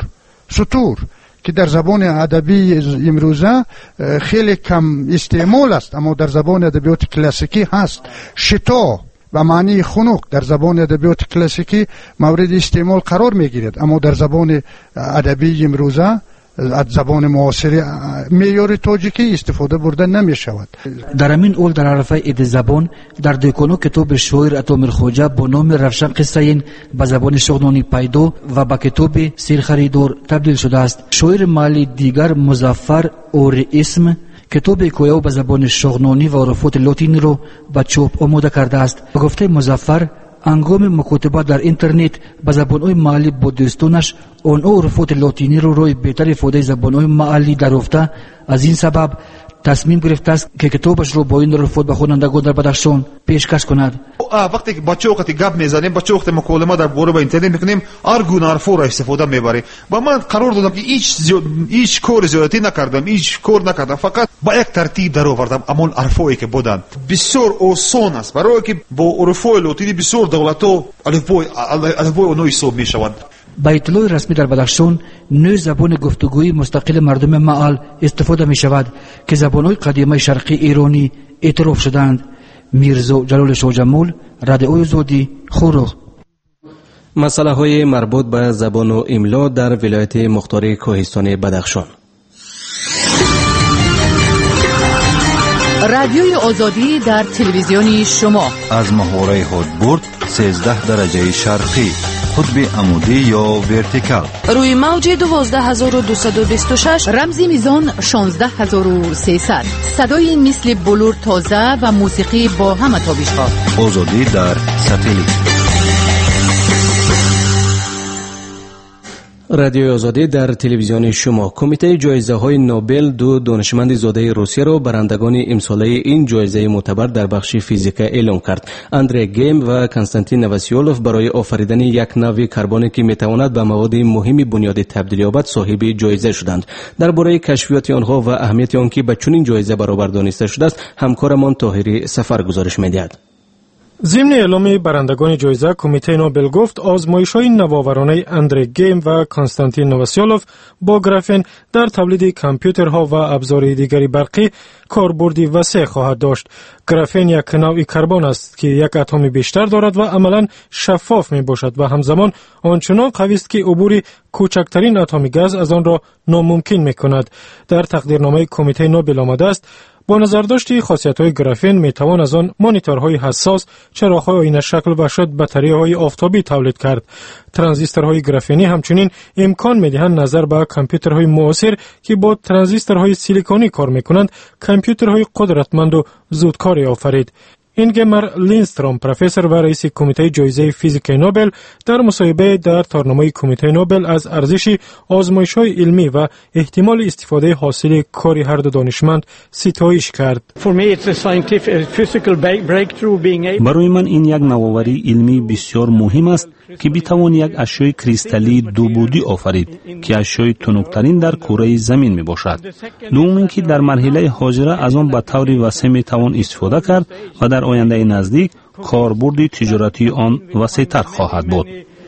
سطور که در زبان ادبی امروزه خیلی کم استعمال است، اما در زبان ادبیات کلاسیکی هست. شتا و معنی خنک در زبان ادبیات کلاسیکی مورد استعمال قرار می گیرد، اما در زبان ادبی امروزه از زبان معاصر معیار تاجیکی استفاده برده نمی شود. در همین اول در عرفه عید زبان در دکانو کتاب شاعر اتامر خوجه با نام روشن قصه این به زبان شغنانی پیدا و به کتاب سیر خریدار تبدیل شده است. شاعر محلی دیگر مظفر اور اسم کتاب کویو به زبان شغنانی و عرفات لاتینی رو به چاپ آماده کرده است. به گفته مظفر هنگام مکاتبه در اینترنت به زبان‌های محلی با دوستانش آن عرفات لاتینی رو روی بهتر ifade زبان‌های محلی درآورده. از این سبب تصمیم گرفته است که کتابش رو با این عرفات به خوانندگان در بدخشان پیشکش کند. وقتی که بچه وقتی گپ میزنیم، بچه وقتی مکالمه در باره با اینترنت میکنیم، هر گونه حرفا را استفاده میبریم. و من قرار دادم که هیچ کار زیادتی نکردم، هیچ کار نکردم، فقط با یک ترتیب در آوردم اما حرفایی که بودند. بسیار آسان است برای که با عرفای لاتینی بسیار دولت‌ها الفبای اونها حساب میشوند. با اطلاع رسمی در بدخشان 9 زبان گفتگویی مستقل مردم محل استفاده می شود که زبان‌های قدیمی شرقی ایرانی اعتراف شدند. میرزا جلال شاهجمال، رادیوی آزادی، خورخ. مسئله های مربوط به زبان و املا در ولایت مختار کوهستان بدخشان. رادیوی آزادی در تلویزیونی شما از محوره هدبرد 13 درجه شرقی، قطب عمودی یا ورتیکال، روی موج 12226، رمزی میزان 16300، صدای مثل بلور تازه و موسیقی با همه تابش‌ها. آزادی در ساتلیت. رادیو آزادی در تلویزیون شما. کمیته جایزه های نوبل 2 دانشمند زاده روسیه را برندگان امساله این جایزه معتبر در بخش فیزیک اعلام کرد. اندری گیم و کنستانتین نواسیولوف برای آفریدن یک نوع کربن که میتواند به مواد مهم بنیادی تبدیل یابد صاحب جایزه شدند. درباره کشفیات آنها و اهمیت آن که به چنین جایزه برابر دانسته شده است، همکارمان طاهری سفر گزارش می‌دهد. ضمن اعلام برندگان جایزه، کمیته نوبل گفت آزمایش‌های نوآورانه اندری گیم و کنستانتین نواسیولوف با گرافن در تولید کامپیوترها و ابزارهای دیگری برقی کاربردی وسیع خواهد داشت. گرافن یک نوع کربن است که یک اتم بیشتر دارد و عملاً شفاف می باشد و همزمان آنچنان قوی است که عبور کوچکترین اتم گاز از آن را ناممکن می کند. در تقدیرنامه کمیته نوبل آمده است با نظرداشت خاصیت‌های گرافن میتوان از آن مانیتورهای حساس، چراغ‌های آینه شکل و شاید بطری‌های آفتابی تولید کرد. ترانزیستورهای گرافنی همچنین امکان می‌دهند نظر به کامپیوترهای معاصر که با ترانزیستورهای سیلیکونی کار می‌کنند، کامپیوترهای قدرتمند و زودکاری آفرید. اینگمر لینستروم، پروفسور و رئیس کمیته جایزه فیزیک نوبل، در مصاحبه در تارنامه کمیته نوبل از ارزش آزمایش‌های علمی و احتمال استفاده حاصل کار هر دو دانشمند ستایش کرد. برای من این یک نوآوری علمی بسیار مهم است که بتوان یک اشیاء کریستالی دو بعدی آفرید که اشیاء تنک‌ترین در کره زمین می باشد. دوم اینکه در مرحله حاضره از آن به طور وسیع می توان استفاده کرد و در آینده نزدیک کاربرد تجارتی آن وسیع‌تر خواهد بود.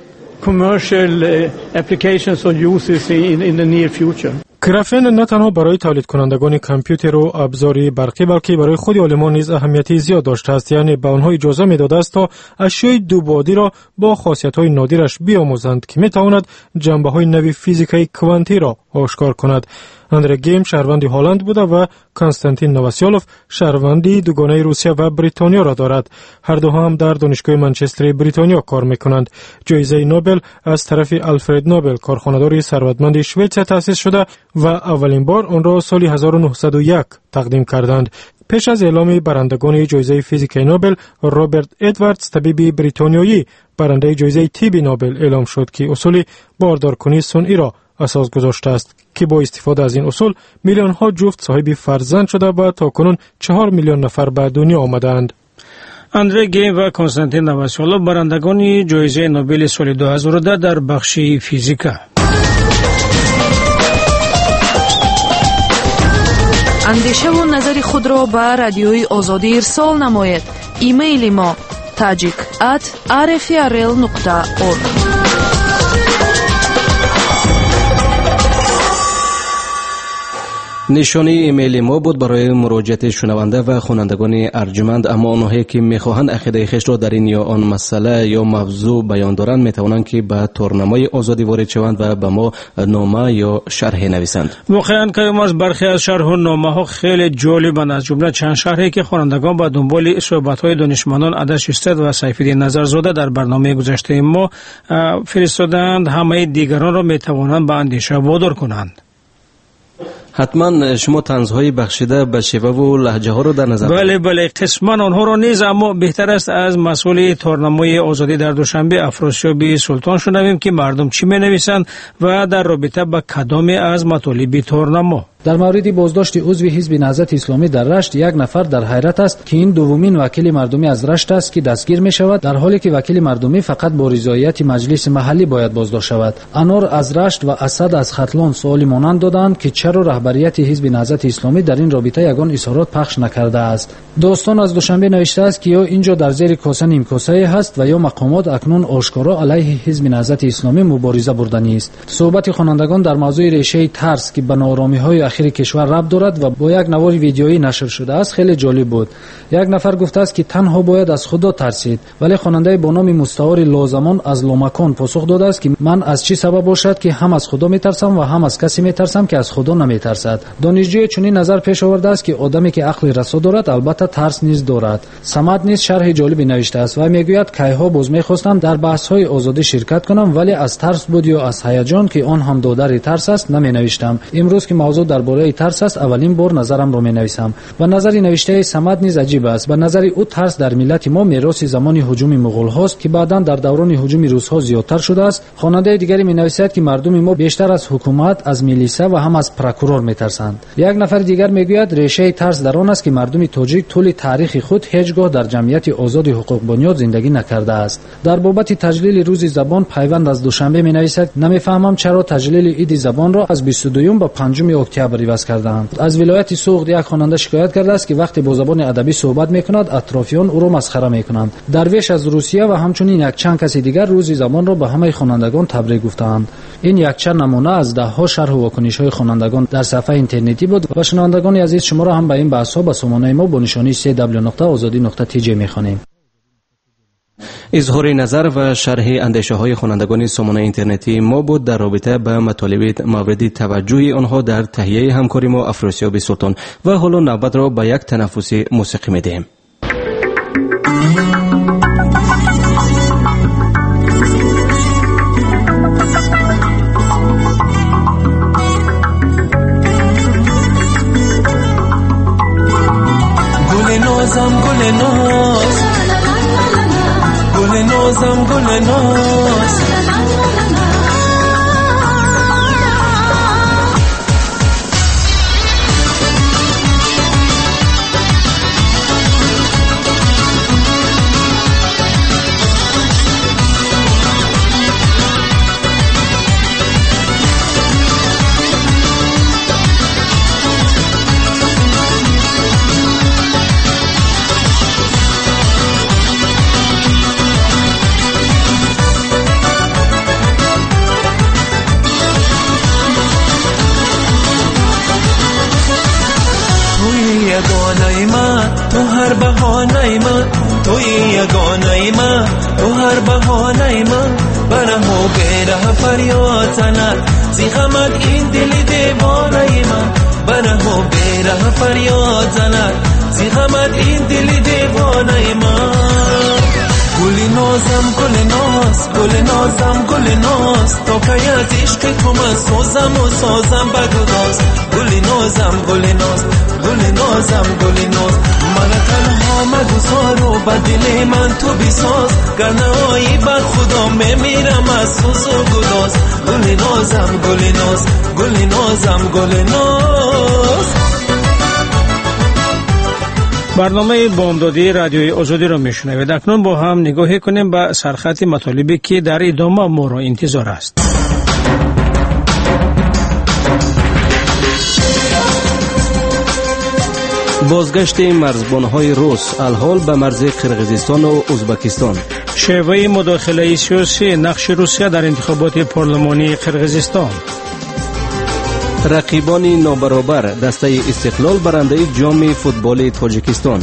گرافن نه تنها برای تولید کنندگان کامپیوتر و ابزار برقی بلکه برای خود عالمان نیز اهمیتی زیاد داشته است. یعنی به آنها اجازه می‌داده است تا اشیاء دو بعدی را با خاصیت‌های نادرش بیاموزند که می‌تواند جنبه‌های نوی فیزیکای کوانتی را آشکار کند. اندری گیم شهروند هلند بوده و کنستانتین نواسیولوف شهروندی دوگانه روسیه و بریتانیا را دارد. هر دو هم در دانشگاه منچستر بریتانیا کار می‌کنند. جایزه نوبل از طرف آلفرد نوبل، کارخانه‌دار ثروتمند سوئیسر تأسیس شده و اولین بار آن را سال 1901 تقدیم کردند. پیش از اعلام برندگان جایزه فیزیک نوبل، رابرت ادواردز، طبیب بریتانیایی برنده جایزه طب نوبل اعلام شد که اصول باردارکنی صنعی را اساس گذاشته است که با استفاده از این اصول میلیون ها جفت صاحب فرزند شده و تاکنون 4 میلیون نفر به دنیا آمدند. اندری گیم و کنستانتین نواسیولوف برندگان جایزه نوبل سال 2010 در بخش فیزیک. اندیشه و نظر خود را به رادیوی آزادی ارسال نماید. ایمیل ما tajik@rfrl.org. نشانی ایمیل ما بود برای مراجعت شنونده و خوانندگان ارجمند، اما آنهایی که میخواهند عقیده خیش را در این یا آن مسئله یا موضوع بیان دارند میتوانند که به تورنمای آزادی وارد شوند و به ما نامه یا شرح نویسند. واقعا که از برخی از شرح و نامه ها خیلی جالبند، از جمله چند شرحی که خوانندگان با دنبال صحبت های دانشمندان عدش استاد و سیفالدین نظرزاده در برنامه گذشته ما فرستادند، همه دیگران را میتوانند به اندیشه وادار کنند. حتما شما طنزهای بخشیده به شیوه و لهجه ها رو در نظر بله قسما آنها را نیز، اما بهتر است از مسئول تورنمای آزادی در دوشنبه افراسیاب سلطان شنویم که مردم چی می نویسند و در رابطه با کدام از مطالب تورنما. در مورد بازداشت عضو حزب نهضت اسلامی در رشت، یک نفر در حیرت است که این دومین وکیل مردمی از رشت است که دستگیر می شود، در حالی که وکیل مردمی فقط با رضایت مجلس محلی باید بازداشت شود. انور از رشت و اسد از ختلان سوالی مانند دادند که چرا رهبریت حزب نهضت اسلامی در این رابطه یگان اظهارات پخش نکرده است. داستان از دوشنبه نوشته است که یا اینجا در زیر کاسه نیم کاسه هست و یا مقامات اکنون آشکارا علیه حزب نهضت اسلامی مبارزه بردنی است. صحبت خوانندگان در موضوع ریشه ترس که به ناآرامی‌های اخیر کشور ربط دارد و با یک نوار ویدیویی نشر شده است خیلی جالب بود. یک نفر گفته است که تنها باید از خدا ترسید، ولی خواننده با نام مستعار لازمان از لومکان پاسخ داده است که من از چی سبب باشد که هم از خدا میترسم و هم از کسی میترسم که از خدا نمیترسد. دانشجوی چنین نظر پیش آورده است که آدمی که عقل رسا دارد البته ترس نیز دارد. صمد نیز شرح جالبی نوشته است و میگوید کیها باز میخواستم در بحث‌های آزادی شرکت کنم، ولی از ترس بود یا از هیجان که آن هم دودر ترس است نمی نوشتم. امروز که موضوع درباره ترس است اولین بار نظرم را می نویسم. و نظری نوشته صمد نیز عجیب است. به نظر او ترس در ملت ما میراث زمان هجوم مغول هاست که بعداً در دوران هجوم روس ها زیادتر شده است. خواننده دیگری می نویسد که مردم ما بیشتر از حکومت، از میلیسا و هم از پروکورور میترسند. یک نفر دیگر میگوید ریشه ترس در آن است که مردم تاجیک طول تاریخ خود هیچگاه در جمعیت آزاد حقوق بنیاد زندگی نکرده است. در بابت تجلیل روز زبان پیوند از دوشنبه می نویسد نمیفهمم چرا تجلیل عید زبان را از 22 به 5 اکتبر عوض کردند. از ولایت سوغد یک خواننده شکایت کرده است که وقتی با زبان ادبی صحبت میکند اطرافیان او را مسخره میکنند. درویش از روسیه و همچنین یک چند کسی دیگر روز زبان را به همه خوانندگان تبریک گفتند. این یک چند نمونه از ده ها شرح و واکنش های خوانندگان در صفحه اینترنتی بود و شنوندگان عزیز شما را هم به این بحث ها به سامانه ما با نشانی www.azadi.tj میخوانیم. اظهار نظر و شرح اندیشه های خوانندگان سامانه اینترنتی ما بود در رابطه به مطالب مورد توجه آنها در تهیه همکاری ما افراسیاب سلطان. و حالا نوبت را به یک تنفس موسیقی میدهیم. گل ناز تو هر بهانه من، توی یگانه من، تو هر بهانه من، بره و بره فریاد زند زی غمت این دل دیوانه من، بره و بره فریاد زند زی غمت این دل دیوانه من. گل نازم گل ناز، گل نازم گل ناز، تا که از عشق تو من سازم و سازم بگداز. گل نازم گل ناز، گل نازم گل ناز، من تنها مگذار و به دل من تو بساز، گرنه آیی بر خدا میمیرم از سوز و گداز. گل نازم گل ناز، گل نازم گل ناز. برنامه بامدادی رادیوی آزادی را میشنوید. اکنون با هم نگاهی کنیم به سرخط مطالبی که در ادامه ما را انتظار است. بازگشت مرزبان‌های روس الحال به مرز قرقیزستان و ازبکستان. شیوه مداخله سیاسی نقش روسیه در انتخابات پارلمانی قرقیزستان. رقیبان نابرابر دسته استقلال برنده جام فوتبال تاجیکستان.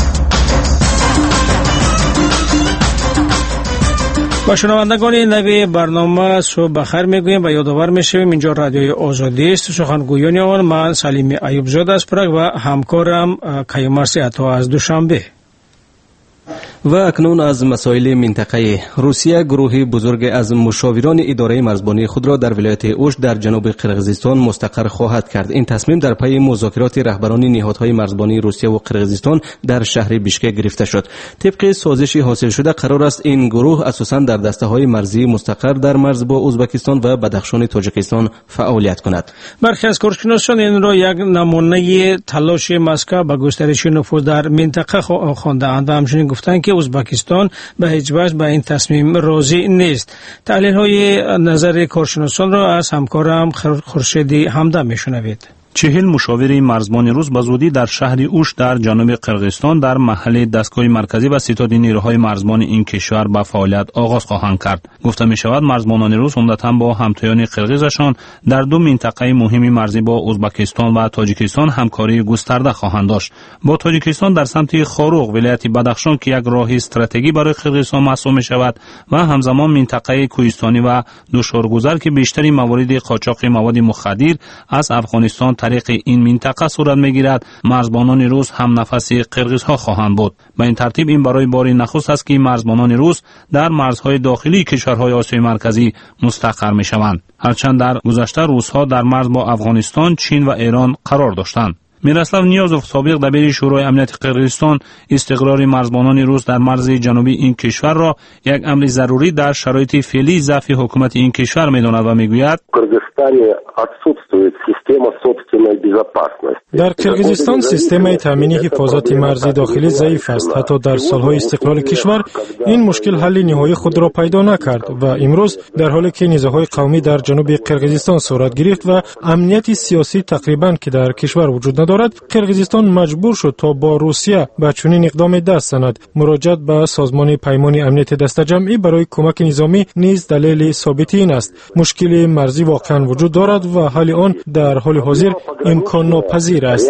با شنوندگان نوی برنامه صبح بخیر میگوییم و یادآور میشویم اینجا رادیوی آزادی است. سخنگویان آن من سلیم ایوب زاده از پراگ و همکارم کیومرثی عطا از دوشنبه. و اکنون از مسائل منطقه. روسیه گروهی بزرگ از مشاوران اداره مرزبانی خود را در ولایت اوش در جنوب قرقیزستان مستقر خواهد کرد. این تصمیم در پی مذاکرات رهبران نهادهای مرزبانی روسیه و قرقیزستان در شهر بیشکک گرفته شد. طبق سازشی حاصل شده قرار است این گروه اساساً در دسته‌های مرزی مستقر در مرز با ازبکستان و بدخشان تاجیکستان فعالیت کند. برخی از کارشناسان این را یک نمونه تلاش مسکو به گسترش نفوذ در منطقه خواندند و همچنین گفتند که ازبکستان به هیچ وجه به این تصمیم راضی نیست. تحلیل های نظر کارشناسان را از همکارم خورشیدی همدم میشنوید. 40 مشاور مرزبان روس به زودی در شهر اوش در جنوب قرقیزستان در محل دستگاه مرکزی و ستاد نیروهای مرزبان این کشور به فعالیت آغاز خواهند کرد. گفته می شود مرزبانان روس عمدتاً با همتایان قرقیزشان در دو منطقه مهم مرزی با ازبکستان و تاجیکستان همکاری گسترده خواهند داشت. با تاجیکستان در سمت خاروق ولایت بدخشان که یک راه استراتژیکی برای قرقیزستان محسوب می شود و همزمان منطقه کوهستانی و دشوارگذر که بیشتری موارد قاچاق مواد مخدر از افغانستان طریق این منطقه صورت میگیرد، مرزبانان روس هم نفس قرقیزها خواهند بود. به این ترتیب این برای بار نخست است که مرزبانان روس در مرزهای داخلی کشورهای آسیای مرکزی مستقر میشوند. هرچند در گذشته روسها در مرز با افغانستان، چین و ایران قرار داشتند. میراسلاو نیازوف سابق دبیر شورای امنیت قرقیزستان استقرار مرزبانان روس در مرز جنوبی این کشور را یک امر ضروری در شرایط فعلی ضعف حکومت این کشور می‌داند و میگوید در قرقیزستان سیستم تامین حفاظت مرزی داخلی ضعیف است. حتی در سالهای استقلال کشور این مشکل حل نهایی خود را پیدا نکرد و امروز در حالی که نزاع‌های قومی در جنوب قرقیزستان صورت گرفت و امنیت سیاسی تقریباً که در کشور وجود ندارد، قرقیزستان مجبور شد تا با روسیه به چنین اقدام دست زند. مراجعت به سازمان پیمان امنیت دسته جمعی برای کمک نظامی نیز دلیل ثابتی این است. مشکل مرزی واقعا وجود دارد و حل آن در حال حاضر امکان ناپذیر است.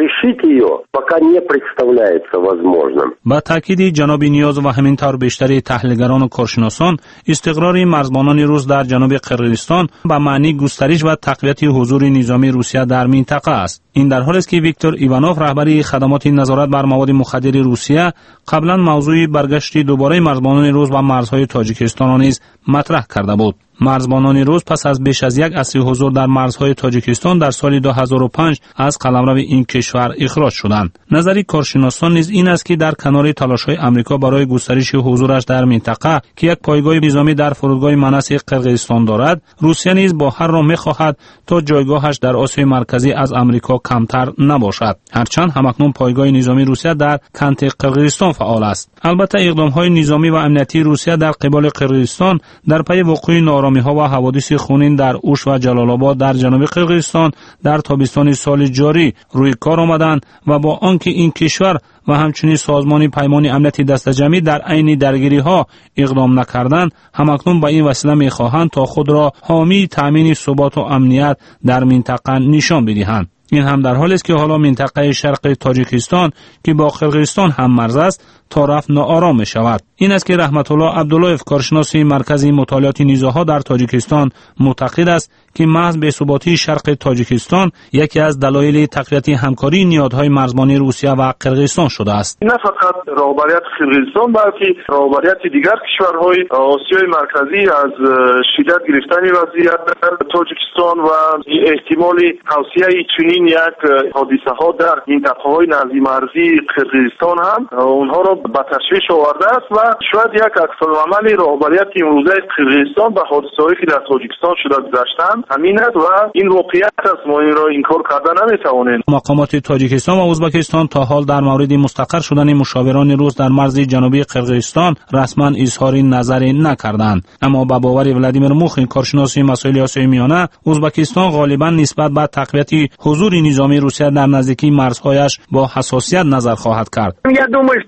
با تاکید جناب نیاز و همینطور بیشتری تحلیلگران و کارشناسان، استقرار مرزبانان روس در جنوب قرقیزستان به معنی گسترش و تقویت حضور نظامی روسیه در منطقه است. این در حالی است که ویکتور ایوانوف رهبر خدمات نظارت بر مواد مخدر روسیه قبلا موضوع برگشت دوباره مرزبانان روس و مرزهای تاجیکستان را نیز مطرح کرده بود. مرزبانان روس پس از بیش از یک عصر حضور در مرزهای تاجیکستان در سال 2005 از قلمرو این کشور اخراج شدند. نظری کارشناسان نیز این است که در کنار تلاش‌های آمریکا برای گسترش حضورش در منطقه که یک پایگاه نظامی در فرودگاه مناس قرقیزستان دارد، روسیه نیز با هر راه می‌خواهد تا جایگاهش در آسیای مرکزی از آمریکا کمتر نباشد. هرچند همکنون پایگاه نظامی روسیه در کنت قرقیزستان فعال است. البته اقدام‌های نظامی و امنیتی روسیه در قبال قرقیزستان در پی وقوع ناآرامی‌ها و حوادث خونین در اوش و جلال آباد در جنوب قرقیزستان در تابستان سال جاری روی کار آمدند و با آنکه این کشور و همچنین سازمان پیمان امنیت دسته جمعی در عین درگیری‌ها اقدام نکردند، همکنون به این وسیله می‌خواهند تا خود را حامی تامین ثبات و امنیت در منطقه نشان بدهند. این هم در حالی است که حالا منطقه شرق تاجیکستان که با قرقیزستان هم مرز است طرف ناآرام می شود. این است که رحمت الله عبداللهیف کارشناس مرکز مطالعات نیزاها در تاجیکستان معتقد است که محض بی‌ثباتی شرق تاجیکستان یکی از دلایل تقویت همکاری نهادهای مرزبانی روسیه و قرقیزستان شده است. نه فقط رهبریت قرقیزستان بلکه رهبریت دیگر کشورهای آسیای مرکزی از شدت گرفتن وضعیت در تاجیکستان و احتمال توسعه چنین یک حادثه ها در منطقه‌های نزدیک مرزی قرقیزستان هم اونها را به تشویش آورده است و شاید یک عکس‌العمل رهبریت امروزه قرقیزستان به حادثه‌هایی که در تاجیکستان شده گذشتند همین است و این واقعیت است. ما این را انکار کردن نمی‌توانیم. مقامات تاجیکستان و ازبکستان تا حال در مورد مستقر شدن مشاوران روس در مرز جنوبی قرقیزستان رسما اظهار نظری نکردند، اما با باور ولادیمیر موخین کارشناس مسائل آسیای میانه، ازبکستان غالبا نسبت به تقویت حضور نظامی روسیه در نزدیکی مرزهایش با حساسیت نظر خواهد کرد. Я думаю, что узбеки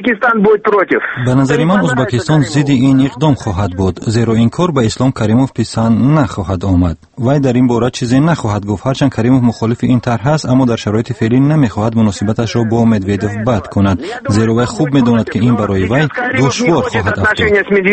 به نظر من ازبکستان ضد این اقدام خواهد بود، زیرا این کار به اسلام کریموف پسند نخواهد آمد. وی در این باره چیزی نخواهد گفت، هرچند کریموف مخالف این طرح است، اما در شرایط فعلی نمیخواهد مناسبتش را با مدویدوف بد کند، زیرا وی خوب میداند که این برای وی دشوار خواهد افتاد.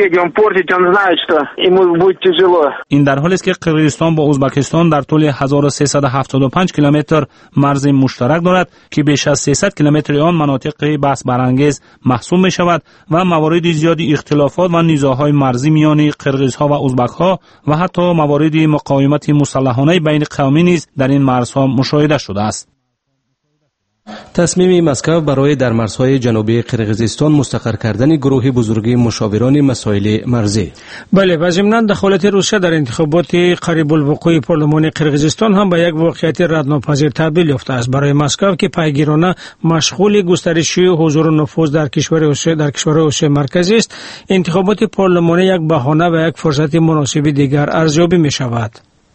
این در حالی است که قرقیزستان با ازبکستان در طول 1375 کیلومتر مرز مشترک دارد که بیش از 300 کیلومتر آن مناطق بحث برانگیز محسوب می شود و موارد زیادی اختلافات و نزاع‌های مرزی میان قرقیزها و ازبک‌ها و حتی موارد مقاومت مسلحانه بین قومی نیز در این مرزها مشاهده شده است. تصمیم مسکو برای در مرزهای جنوبی قرقیزستان مستقر کردن گروه بزرگی مشاوران مسائل مرزی. بله، و ضمن دخالت روسیه در انتخابات قریب الوقوع پارلمانی قرقیزستان هم به یک واقعیت ردناپذیر تبدیل یافته است. برای مسکو که پیگیرانه مشغول گسترش حضور و نفوذ در کشور روسیه مرکزی است، انتخابات پارلمانی یک بهانه و یک فرصت مناسب دیگر ارزیابی می شود.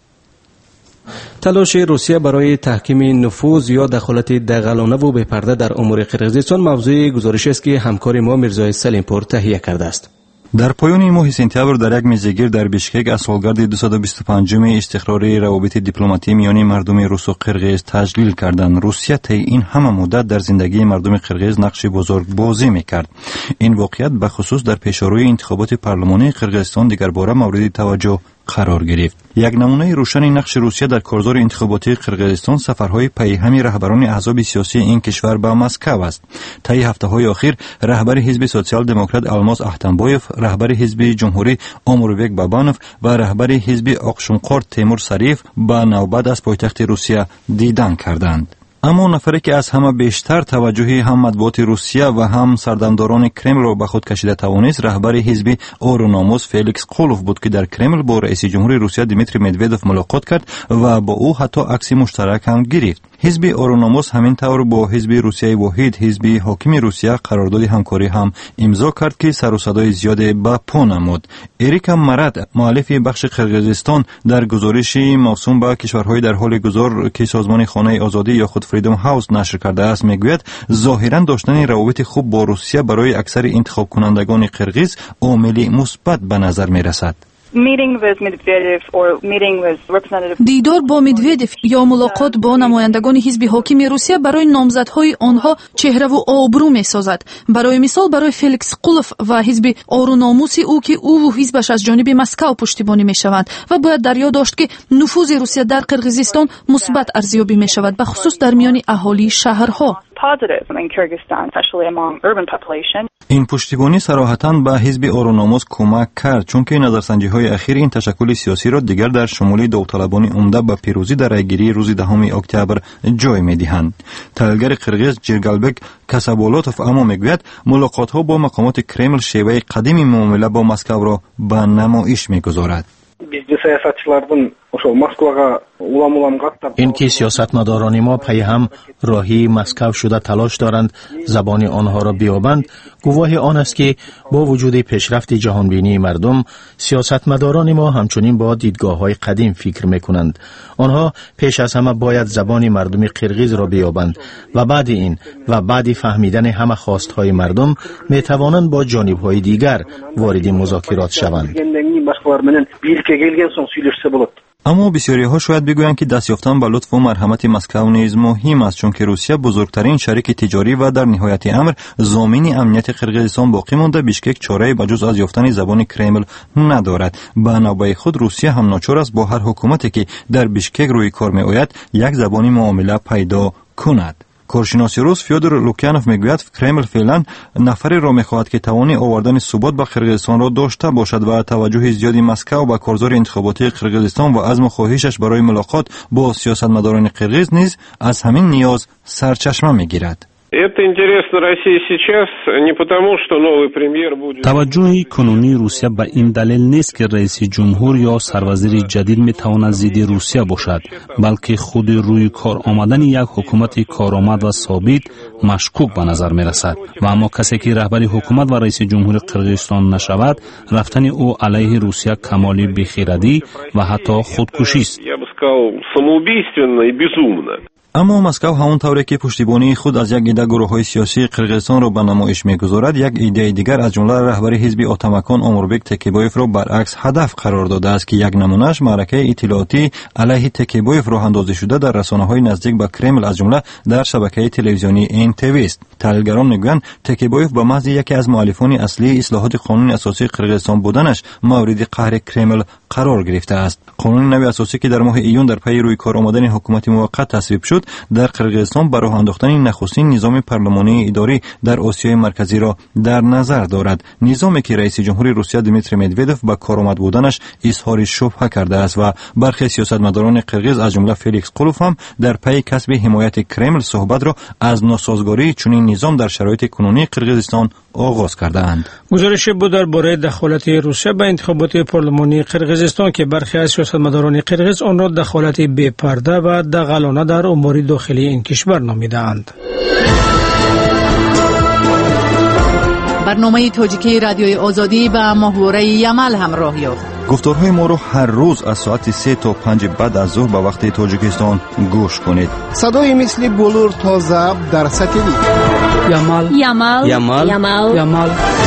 تلاش روسیه برای تحکیم نفوذ یا دخالت دغلانه و بی پرده در امور قرقیزستان موضوع گزارش است که همکار ما میرزای سلیمپور تهیه کرده است. در پایان ماه سپتامبر در یک میزگیر در بیشکک از سالگرد 225 استقرار روابط دیپلماتی میان مردم روس و قرقیز تجلیل کردند. روسیه طی این همه مدت در زندگی مردم قرقیز نقش بزرگ بازی میکرد. این واقعیت به خصوص در پیشروی انتخابات پارلمانی قرقیزستان دیگر باره مورد توجه قرار گرفت. یک نمونه روشن نقش روسیه در کارزار انتخاباتی قرقیزستان سفرهای پیهمی رهبران احزاب سیاسی این کشور به مسکو است. طی هفته‌های اخیر رهبر حزب سوسیال دموکرات الماس احتمبایف، رهبر حزب جمهوری امرویک بابانوف و رهبر حزب آقشونقار تیمور سریف به نوبت از پایتخت روسیه دیدن کردند. اما نفری که از همه بیشتر توجه هم مطبوعات روسیه و هم سردمداران کرمل را به خود کشیده توانست رهبر حزب اورونوموس فلیکس قولوف بود که در کرمل با رئیس جمهور روسیه دیمیتری مدویدوف ملاقات کرد و با او حتی عکس مشترک هم گرفت. حزب اورونوموس همین طور با حزب روسیه واحد حزب حاکم روسیه قرارداد همکاری هم امضا کرد که سر و صدای زیاد به پا نمود. اریکا مرد، مؤلف بخش قرقیزستان، در گزارشی موسوم به کشورهای در حال گذار که سازمان خانه آزادی یا خود فریدم هاوس نشر کرده است میگوید ظاهرا داشتن روابط خوب با روسیه برای اکثر انتخاب کنندگان قرقیز عامل مثبت به نظر میرسد. دیدار با مدویدف یا ملاقات با نمایندگان حزب حاکم روسیه برای نامزدهای آنها چهره و آبرو میسازد. برای مثال برای فلیکس قولوف و حزب اورونوموس او که او و حزبش از جانب مسکو پشتیبانی میشوند و باید در یاد داشت که نفوذ روسیه در قرقیزستان مثبت ارزیابی میشود، به خصوص در میان اهالی شهرها. این پشتیبانی صراحتاً به حزب اورونوموس کمک کرد، چون که نظرسنجی‌های اخیر این تشکل سیاسی را دیگر در شمول داوطلبان عمده به پیروزی در رأیگیری روز 10 اکتبر جای می‌دهند. تحلیلگر قرقیز جرگالبک کسابولوتوف اما میگوید ملاقات‌ها با مقامات کرمل شیوه قدیمی معامله با مسکو را به نمایش می‌گذارد. این که سیاستمداران ما پی هم راهی مسکو شده تلاش دارند زبان آنها را بیابند گواه آن است که با وجود پیشرفت جهانبینی مردم سیاستمداران ما همچنین با دیدگاه‌های قدیم فکر می‌کنند. آنها پیش از همه باید زبان مردم قرقیز را بیابند و بعد این و بعد فهمیدن همه خواست‌های مردم می‌توانند با جانب‌های دیگر وارد مذاکرات شوند. اما بسیاری‌ها شاید بگویند که دست یافتن به لطف و مرحمت مسکو نیز مهم است، چون که روسیه بزرگترین شریک تجاری و در نهایت امر ضامن امنیت قرقیزستان باقی مانده بیشکک چاره‌ای بجز از یافتن زبان کرمل ندارد. به نوبه خود روسیه هم ناچار است با هر حکومتی که در بیشکک روی کار می‌آید یک زبانی معامله پیدا کند. کارشناس روس فیودور لوکیانوف میگوید کرمل فعلا نفری را میخواهد که توان آوردن ثبات به قرقیزستان را داشته باشد و توجه زیادی مسکو به کارزار انتخاباتی قرقیزستان و عزم و خواهشش برای ملاقات با سیاستمداران قرقیز نیز از همین نیاز سرچشمه میگیرد. توجه کنونی روسیه به این دلیل نیست که رئیس جمهور یا سروزیر جدید میتواند ضد روسیه باشد، بلکه خود روی کار آمدن یک حکومت کارآمد و ثابت مشکوک به نظر میرسد و اما کسی که رهبر حکومت و رئیس جمهور قرقیزستان نشود رفتن او علیه روسیه کمال بیخردی و حتی خودکشی است. اما مسکو همون طوری که پشتیبانی خود از یک عده گروه‌های سیاسی قرقیزستان را به نمایش می‌گذارد، یک ایده دیگر از جمله رهبر حزب اتامکان اموربک تکیبایف را برعکس هدف قرار داده است که یک نمونهش معرکه اطلاعاتی علیه تکیبایف راه اندازی شده در رسانه‌های نزدیک به کرمل از جمله در شبکه تلویزیونی NTV است. تحلیلگران میگویند تکیبایف به محض یکی از مؤلفان اصلی اصلاحات قانون اساسی قرقیزستان بودنش مورد قهر کرمل قرار گرفته است. قانون نو اساسی که در ماه ایون در پی روی کار آمدن حکومت موقت تصویب شد، در قرقیزستان به راه انداختن نخستین نظام پارلمانی اداری در آسیای مرکزی را در نظر دارد. نظامی که رئیس جمهور روسیه دیمیتری مدودوف به کارآمد بودنش اظهار شبهه کرده است و برخی سیاستمداران قرقیز از جمله فلیکس قولوف هم در پی کسب حمایت کرمل صحبت را از ناسازگاری چنین نظام در شرایط کنونی قرقیزستان آغاز کردند. گزارش بود درباره دخالت روسیه به انتخابات پارلمانی قرقیزستان که برخی از سیاستمداران قرقیز آن را دخالت بی پرده و دغلانه در امور داخلی این کشور نامیدند. برنامه تاجیکی رادیوی آزادی به محوره یمل همراه یافت. گفتارهای ما رو هر روز از ساعت 3 تا 5 بعد از ظهر به وقت تاجیکستان گوش کنید. صدای مثل بلور تا ضبط در ساتلیت. یمل.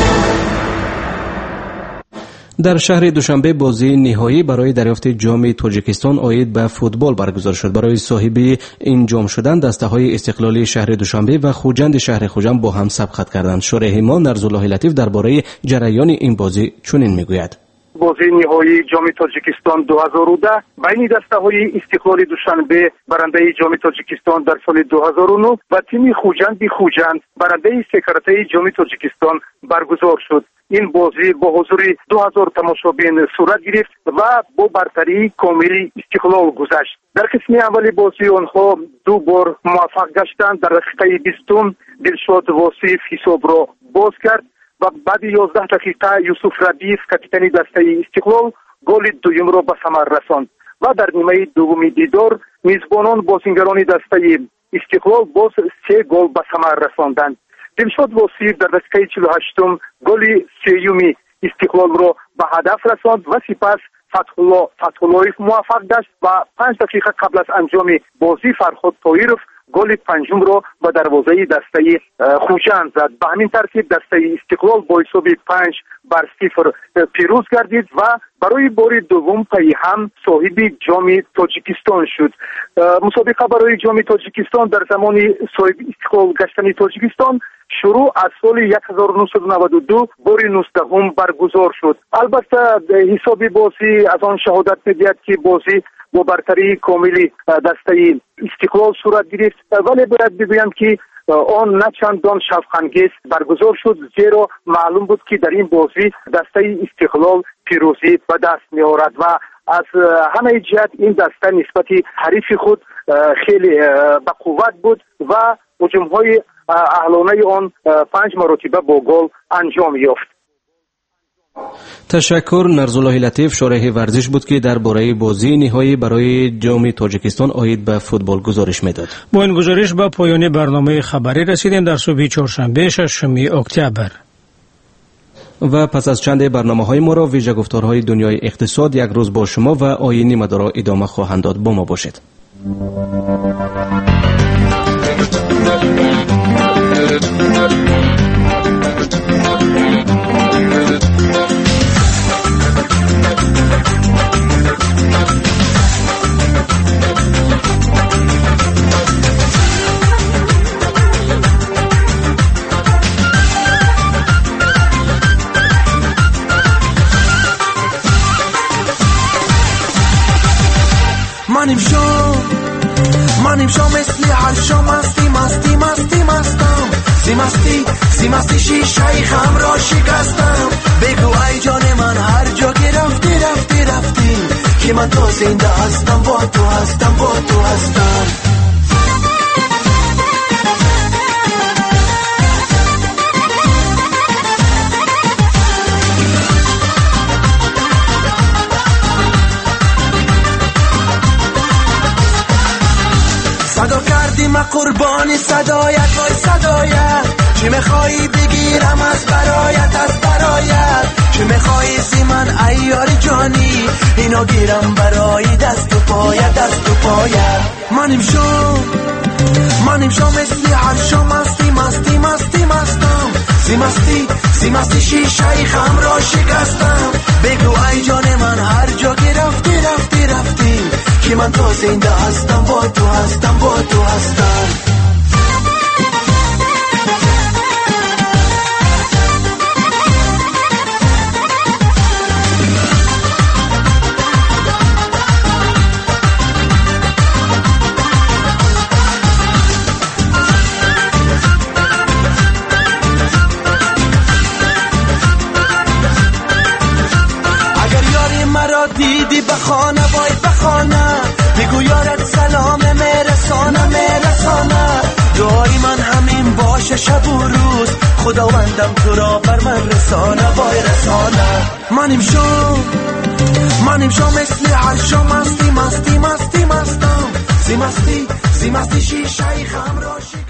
در شهر دوشنبه بازی نهایی برای دریافت جام تاجیکستان عاید به فوتبال برگزار شد. برای صاحب این جام شدن دسته‌های استقلالی شهر دوشنبه و خوجند شهر خوجند با هم سبقت کردند. شارح ما نرزالله لطیف درباره جریان این بازی چنین میگوید: بازی نهایی جام تاجیکستان 2010 بین دسته‌های استقلال دوشنبه برنده جام تاجیکستان در سال 2009 و تیم خوجند برنده سکرتای جام تاجیکستان برگزار شد. این بازی با حضور 2000 تماشابین صورت گرفت و با برتری کاملی استقلال گذشت. در قسم اول بازی آنها 2 بار موفق گشتند. در دقیقه 20 دلشاد واصف حساب را باز کرد و بعد 11 دقیقه یوسف ردیف کاپیتان دسته استقلال گل دوم را به ثمر رساند و در نیمه دوم دیدار میزبانان بازیگران دسته استقلال باز 3 گل به ثمر رساندند. دلشاد واصف در دقیقه 48 گل سوم استقلال را به هدف رساند و سپس فتح‌الله موفق گشت و 5 دقیقه قبل از انجام بازی فرهاد طاهرов گل پنجم را به دروازه دسته خوجند زد. به همین ترتیب دسته استقلال با حساب 5-0 پیروز گردید و برای بار دوم پی هم صاحب جام تاجیکستان شد. مسابقه برای جام تاجیکستان در زمان صاحب استقلال گشتن تاجیکستان شروع از سال 1992 بار 19 برگزار شد. البته حساب بازی از آن شهادت می‌دهد که بازی با برتری کاملی دسته استقلال صورت گرفت، ولی باید بگویم که آن نه چندان شوق‌انگیز برگزار شد، زیرا معلوم بود که در این بازی دسته استقلال پیروزی به دست می‌آورد و از همه جهت این دسته نسبت حریف خود خیلی به قوت بود و هجوم‌های اهلانه آن 5 مرتبه با گل انجام یافت. تشکر. نرزالله لطیف شارح ورزش بود که درباره بازی نهایی برای جام تاجیکستان عاید به فوتبال گزارش میداد. با این گزارش به پایان برنامه خبری رسیدیم در صبح چهارشنبه 6 اکتبر. و پس از چند برنامه‌های ما را ویژه گفتارهای دنیای اقتصاد یک روز با شما و آیین مدارا ادامه خواهند داد. با ما باشید. منیم شام مثل هر شام مستی شیشه خم را شکستم. بگو ای جان من هر جا که رفتی که من تا زنده هستم با تو هستم. صدا کردیم قربانی صدایت وای صدایت، چی میخوایی بگیرم از برایت چی میخوایی زی من ایار جانی، اینا گیرم برای دست و پایت دست و پایم. منیم شو مثل هر شو مستی مستی مستی مستم، سی مستی شیشه خم را شکستم. بگو ای جان من هر جا که رفتی که من تو زنده هستم، با تو هستم. دیدی بخانه میگو یارت سلام میرسانه. دعای من همین باشه شب و روز، خداوندم تو را بر من رسانه. منیم شو مثل هر شو مستی مستم، سی مستی شیشه خم را